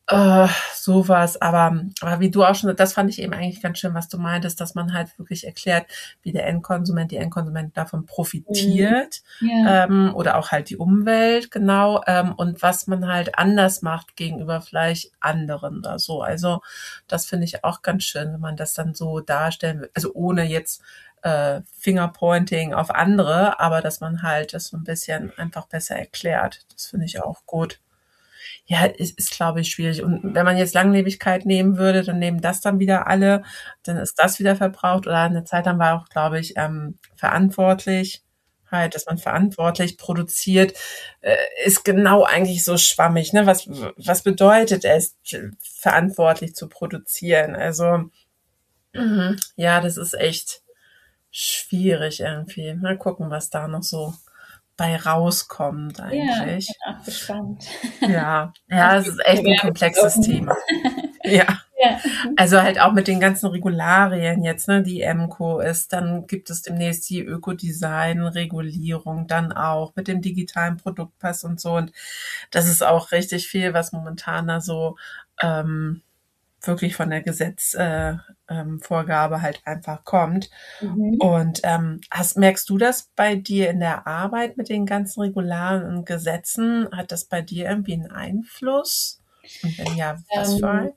Äh, sowas, aber, aber wie du auch schon, das fand ich eben eigentlich ganz schön, was du meintest, dass man halt wirklich erklärt, wie der Endkonsument, die Endkonsument davon profitiert,
Ja.
ähm, oder auch halt die Umwelt, genau, ähm, und was man halt anders macht gegenüber vielleicht anderen oder so. Also das finde ich auch ganz schön, wenn man das dann so darstellen will, also ohne jetzt äh, Fingerpointing auf andere, aber dass man halt das so ein bisschen einfach besser erklärt. Das finde ich auch gut. Ja, ist, ist glaube ich, schwierig. Und wenn man jetzt Langlebigkeit nehmen würde, dann nehmen das dann wieder alle, dann ist das wieder verbraucht. Oder eine Zeit lang war auch, glaube ich, ähm, verantwortlich, halt, dass man verantwortlich produziert, äh, ist genau eigentlich so schwammig. Ne? Was, was bedeutet es, verantwortlich zu produzieren? Also, mhm, ja, das ist echt schwierig irgendwie. Mal gucken, was da noch so bei rauskommt
Ja, ich bin
eigentlich.
auch gespannt.
Ja,
Auf
ja, es
die
ist echt ein komplexes
Bewerbung.
Thema. Ja,
Ja.
also halt auch mit den ganzen Regularien jetzt, ne, die EMCO ist, dann gibt es demnächst die Ökodesign-Regulierung dann auch mit dem digitalen Produktpass und so. Und das ist auch richtig viel, was momentan da so ähm, wirklich von der Gesetzvorgabe äh, ähm, Vorgabe halt einfach kommt.
Mhm.
Und ähm, hast, merkst du das bei dir in der Arbeit mit den ganzen Regularen und Gesetzen? Hat das bei dir irgendwie einen Einfluss? Und wenn ja, was für
Ähm,
ein?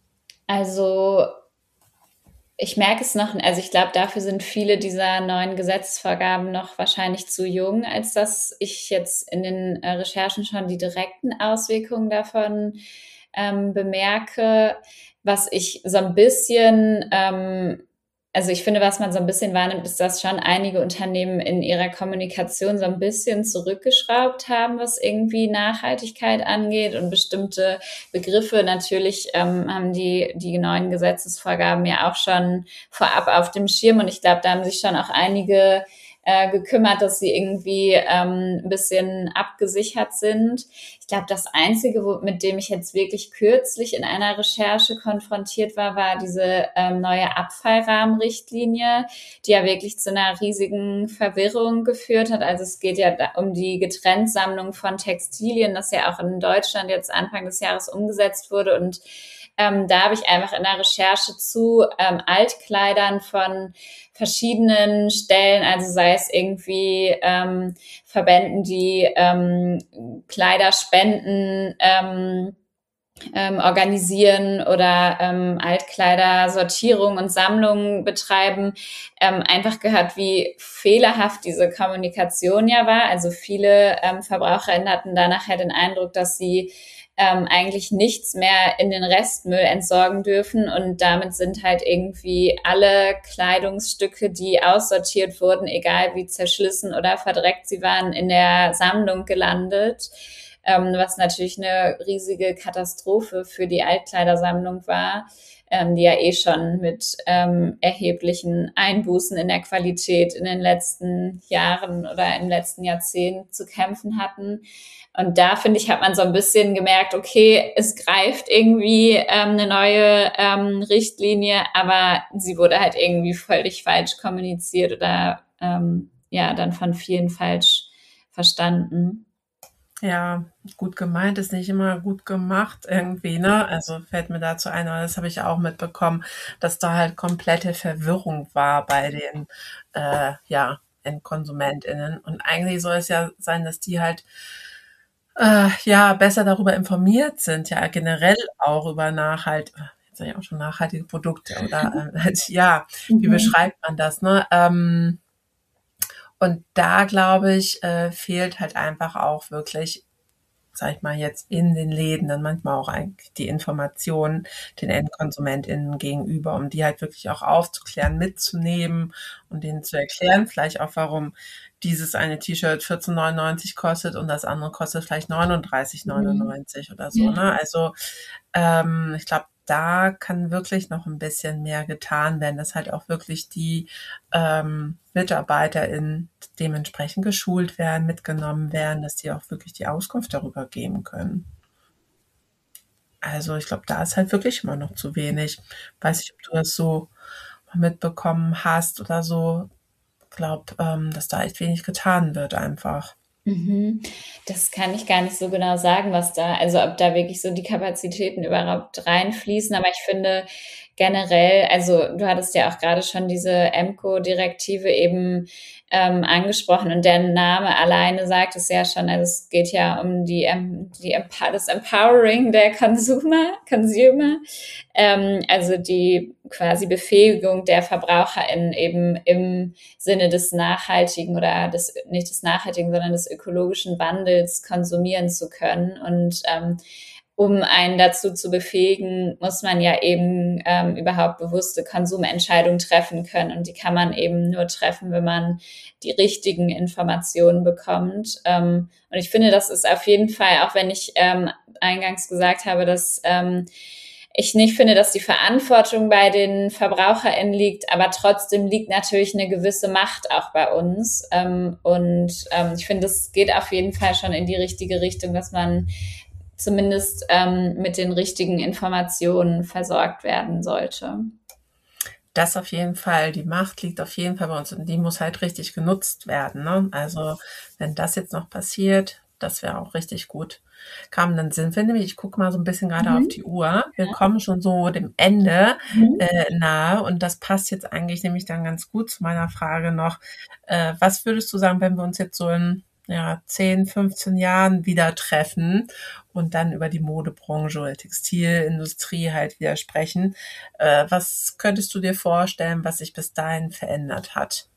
also ich merke es noch, also ich glaube, dafür sind viele dieser neuen Gesetzesvorgaben noch wahrscheinlich zu jung, als dass ich jetzt in den äh, Recherchen schon die direkten Auswirkungen davon ähm, bemerke. Was ich so ein bisschen, ähm, also ich finde, was man so ein bisschen wahrnimmt, ist, dass schon einige Unternehmen in ihrer Kommunikation so ein bisschen zurückgeschraubt haben, was irgendwie Nachhaltigkeit angeht und bestimmte Begriffe. Natürlich ähm, haben die, die neuen Gesetzesvorgaben ja auch schon vorab auf dem Schirm und ich glaube, da haben sich schon auch einige äh, gekümmert, dass sie irgendwie ähm, ein bisschen abgesichert sind. Ich glaube, das Einzige, wo, mit dem ich jetzt wirklich kürzlich in einer Recherche konfrontiert war, war diese ähm, neue Abfallrahmenrichtlinie, die ja wirklich zu einer riesigen Verwirrung geführt hat. Also es geht ja da um die Getrenntsammlung von Textilien, das ja auch in Deutschland jetzt Anfang des Jahres umgesetzt wurde. Und ähm, da habe ich einfach in der Recherche zu ähm, Altkleidern von verschiedenen Stellen, also sei es irgendwie ähm, Verbänden, die ähm, Kleiderspenden ähm, ähm, organisieren oder ähm, Altkleidersortierung und Sammlung betreiben, ähm, einfach gehört, wie fehlerhaft diese Kommunikation ja war. Also viele ähm, VerbraucherInnen hatten da nachher den Eindruck, dass sie ähm, eigentlich nichts mehr in den Restmüll entsorgen dürfen und damit sind halt irgendwie alle Kleidungsstücke, die aussortiert wurden, egal wie zerschlissen oder verdreckt sie waren, in der Sammlung gelandet, ähm, was natürlich eine riesige Katastrophe für die Altkleidersammlung war, ähm, die ja eh schon mit ähm, erheblichen Einbußen in der Qualität in den letzten Jahren oder im letzten Jahrzehnt zu kämpfen hatten. Und da, finde ich, hat man so ein bisschen gemerkt, okay, es greift irgendwie ähm, eine neue ähm, Richtlinie, aber sie wurde halt irgendwie völlig falsch kommuniziert oder ähm, ja, dann von vielen falsch verstanden.
Ja, gut gemeint ist nicht immer gut gemacht irgendwie, ne? Also fällt mir dazu ein, aber das habe ich auch mitbekommen, dass da halt komplette Verwirrung war bei den äh, ja, EndkonsumentInnen. Und eigentlich soll es ja sein, dass die halt äh, ja besser darüber informiert sind, ja generell auch über Nachhalt, jetzt sage ich auch schon nachhaltige Produkte oder äh, halt, ja, wie
Mhm.
beschreibt man das, ne? Ähm, und da glaube ich, äh, fehlt halt einfach auch wirklich, sag ich mal, jetzt in den Läden dann manchmal auch eigentlich die Informationen den EndkonsumentInnen gegenüber, um die halt wirklich auch aufzuklären, mitzunehmen und denen zu erklären, vielleicht auch, warum dieses eine T-Shirt vierzehn neunundneunzig kostet und das andere kostet vielleicht neununddreißig
Mhm.
neunundneunzig oder so,
Ja.
ne? Also, ähm, ich glaube, da kann wirklich noch ein bisschen mehr getan werden, dass halt auch wirklich die ähm, MitarbeiterInnen dementsprechend geschult werden, mitgenommen werden, dass die auch wirklich die Auskunft darüber geben können. Also ich glaube, da ist halt wirklich immer noch zu wenig. Weiß nicht, ob du das so mal mitbekommen hast oder so. Ich glaube, ähm, dass da echt wenig getan wird einfach.
Mhm. Das kann ich gar nicht so genau sagen, was da, also ob da wirklich so die Kapazitäten überhaupt reinfließen. Aber ich finde generell, also du hattest ja auch gerade schon diese EMCO-Direktive eben ähm, angesprochen und der Name alleine sagt es ja schon, also es geht ja um die, ähm, die Emp- das Empowering der Consumer, Consumer, ähm, also die quasi Befähigung der VerbraucherInnen eben im Sinne des nachhaltigen oder des, nicht des nachhaltigen, sondern des ökologischen Wandels konsumieren zu können. Und ähm, um einen dazu zu befähigen, muss man ja eben ähm, überhaupt bewusste Konsumentscheidungen treffen können. Und die kann man eben nur treffen, wenn man die richtigen Informationen bekommt. Ähm, und ich finde, das ist auf jeden Fall, auch wenn ich ähm, eingangs gesagt habe, dass ähm, ich nicht finde, dass die Verantwortung bei den VerbraucherInnen liegt, aber trotzdem liegt natürlich eine gewisse Macht auch bei uns. Ähm, und ähm, ich finde, es geht auf jeden Fall schon in die richtige Richtung, dass man zumindest ähm, mit den richtigen Informationen versorgt werden sollte.
Das auf jeden Fall. Die Macht liegt auf jeden Fall bei uns und die muss halt richtig genutzt werden. Ne? Also wenn das jetzt noch passiert, das wäre auch richtig gut. Kam, dann sind wir nämlich, ich gucke mal so ein bisschen gerade
Mhm.
auf die Uhr. Wir kommen schon so dem Ende
Mhm.
äh, nahe und das passt jetzt eigentlich nämlich dann ganz gut zu meiner Frage noch. Äh, was würdest du sagen, wenn wir uns jetzt so in ja, zehn, fünfzehn Jahren wieder treffen und dann über die Modebranche oder Textilindustrie halt wieder sprechen? Äh, was könntest du dir vorstellen, was sich bis dahin verändert hat?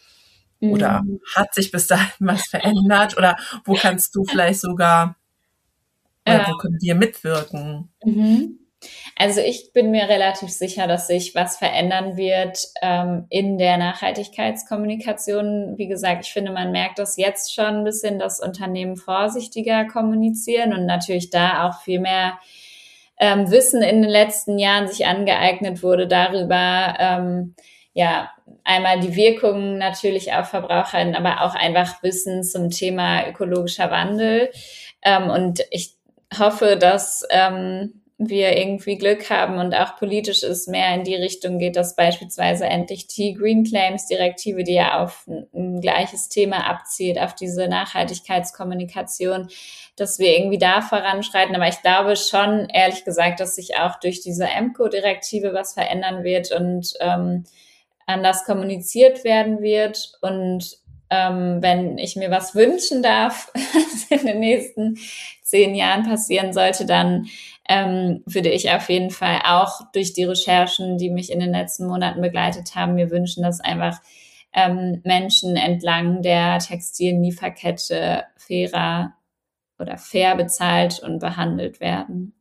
Oder
Mhm.
hat sich bis dahin was verändert? Oder wo kannst du vielleicht sogar, oder wo können wir mitwirken?
Mhm. Also ich bin mir relativ sicher, dass sich was verändern wird ähm, in der Nachhaltigkeitskommunikation. Wie gesagt, ich finde, man merkt das jetzt schon ein bisschen, dass Unternehmen vorsichtiger kommunizieren und natürlich da auch viel mehr ähm, Wissen in den letzten Jahren sich angeeignet wurde darüber, ähm, ja, einmal die Wirkungen natürlich auf VerbraucherInnen, aber auch einfach Wissen zum Thema ökologischer Wandel. Ähm, und ich hoffe, dass ähm, wir irgendwie Glück haben und auch politisch es mehr in die Richtung geht, dass beispielsweise endlich die Green Claims Direktive, die ja auf ein, ein gleiches Thema abzielt, auf diese Nachhaltigkeitskommunikation, dass wir irgendwie da voranschreiten. Aber ich glaube schon, ehrlich gesagt, dass sich auch durch diese EMCO-Direktive was verändern wird und ähm, anders kommuniziert werden wird. Und ähm, wenn ich mir was wünschen darf, was in den nächsten zehn Jahren passieren sollte, dann ähm, würde ich auf jeden Fall auch durch die Recherchen, die mich in den letzten Monaten begleitet haben, mir wünschen, dass einfach ähm, Menschen entlang der textilen Lieferkette fairer oder fair bezahlt und behandelt werden.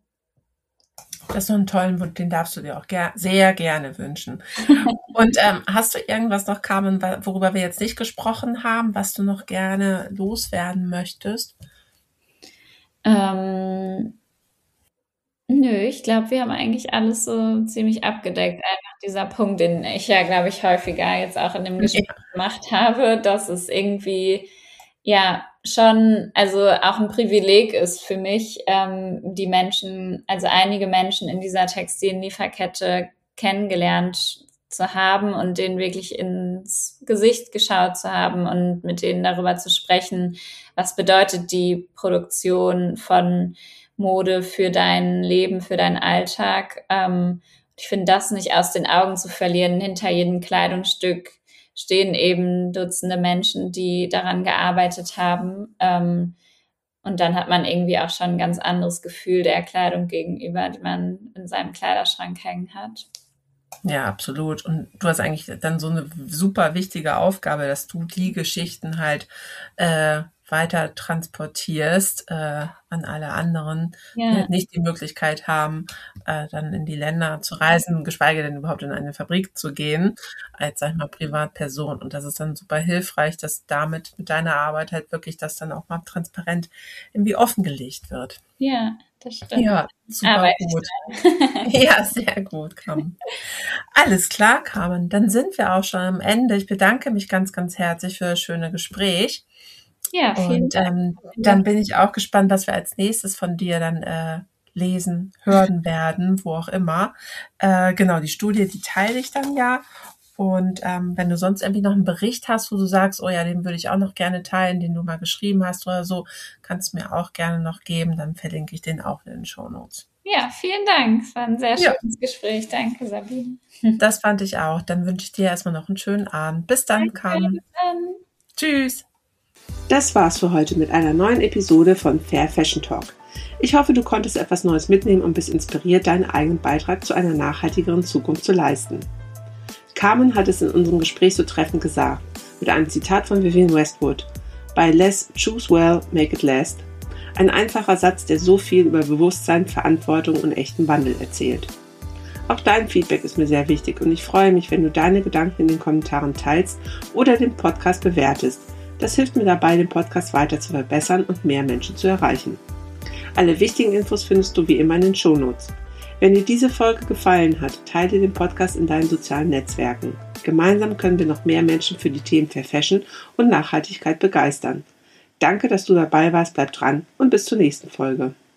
Das ist so ein tollen Wunsch, den darfst du dir auch ger- sehr gerne wünschen. Und ähm, hast du irgendwas noch, Carmen, worüber wir jetzt nicht gesprochen haben, was du noch gerne loswerden möchtest?
Ähm, nö, ich glaube, wir haben eigentlich alles so ziemlich abgedeckt. Einfach dieser Punkt, den ich ja, glaube ich, häufiger jetzt auch in dem Gespräch
Ja.
gemacht habe, dass es irgendwie ja schon, also auch ein Privileg ist für mich, ähm, die Menschen, also einige Menschen in dieser textilen Lieferkette kennengelernt zu haben und denen wirklich ins Gesicht geschaut zu haben und mit denen darüber zu sprechen, was bedeutet die Produktion von Mode für dein Leben, für deinen Alltag. Ähm, ich finde, das nicht aus den Augen zu verlieren. Hinter jedem Kleidungsstück stehen eben Dutzende Menschen, die daran gearbeitet haben. Ähm, und dann hat man irgendwie auch schon ein ganz anderes Gefühl der Kleidung gegenüber, die man in seinem Kleiderschrank hängen hat.
Ja, absolut. Und du hast eigentlich dann so eine super wichtige Aufgabe, dass du die Geschichten halt äh, weiter transportierst äh, an alle anderen,
Ja.
die halt nicht die Möglichkeit haben, äh, dann in die Länder zu reisen, geschweige denn überhaupt in eine Fabrik zu gehen, als, sag ich mal, Privatperson. Und das ist dann super hilfreich, dass damit mit deiner Arbeit halt wirklich das dann auch mal transparent irgendwie offengelegt wird.
Ja, das stimmt.
Ja, super
Arbeite
gut. Ja, sehr gut, Carmen. Alles klar, Carmen. Dann sind wir auch schon am Ende. Ich bedanke mich ganz, ganz herzlich für das schöne Gespräch.
Ja, vielen
Und
Dank.
ähm, dann bin ich auch gespannt, was wir als nächstes von dir dann äh, lesen, hören werden, wo auch immer. Äh, genau, die Studie, die teile ich dann ja. Und ähm, wenn du sonst irgendwie noch einen Bericht hast, wo du sagst, oh ja, den würde ich auch noch gerne teilen, den du mal geschrieben hast oder so, kannst du mir auch gerne noch geben, dann verlinke ich den auch in den Shownotes.
Ja, vielen Dank. Es war ein sehr
Ja.
schönes Gespräch. Danke, Sabine.
Das fand ich auch. Dann wünsche ich dir erstmal noch einen schönen Abend. Bis dann, Kam.
Bis dann.
Tschüss.
Das war's für heute mit einer neuen Episode von Fair Fashion Talk. Ich hoffe, du konntest etwas Neues mitnehmen und bist inspiriert, deinen eigenen Beitrag zu einer nachhaltigeren Zukunft zu leisten. Carmen hat es in unserem Gespräch so treffend gesagt, mit einem Zitat von Vivienne Westwood: Buy less, choose well, make it last. Ein einfacher Satz, der so viel über Bewusstsein, Verantwortung und echten Wandel erzählt. Auch dein Feedback ist mir sehr wichtig und ich freue mich, wenn du deine Gedanken in den Kommentaren teilst oder den Podcast bewertest. Das hilft mir dabei, den Podcast weiter zu verbessern und mehr Menschen zu erreichen. Alle wichtigen Infos findest du wie immer in den Shownotes. Wenn dir diese Folge gefallen hat, teile den Podcast in deinen sozialen Netzwerken. Gemeinsam können wir noch mehr Menschen für die Themen Fair Fashion und Nachhaltigkeit begeistern. Danke, dass du dabei warst, bleib dran und bis zur nächsten Folge.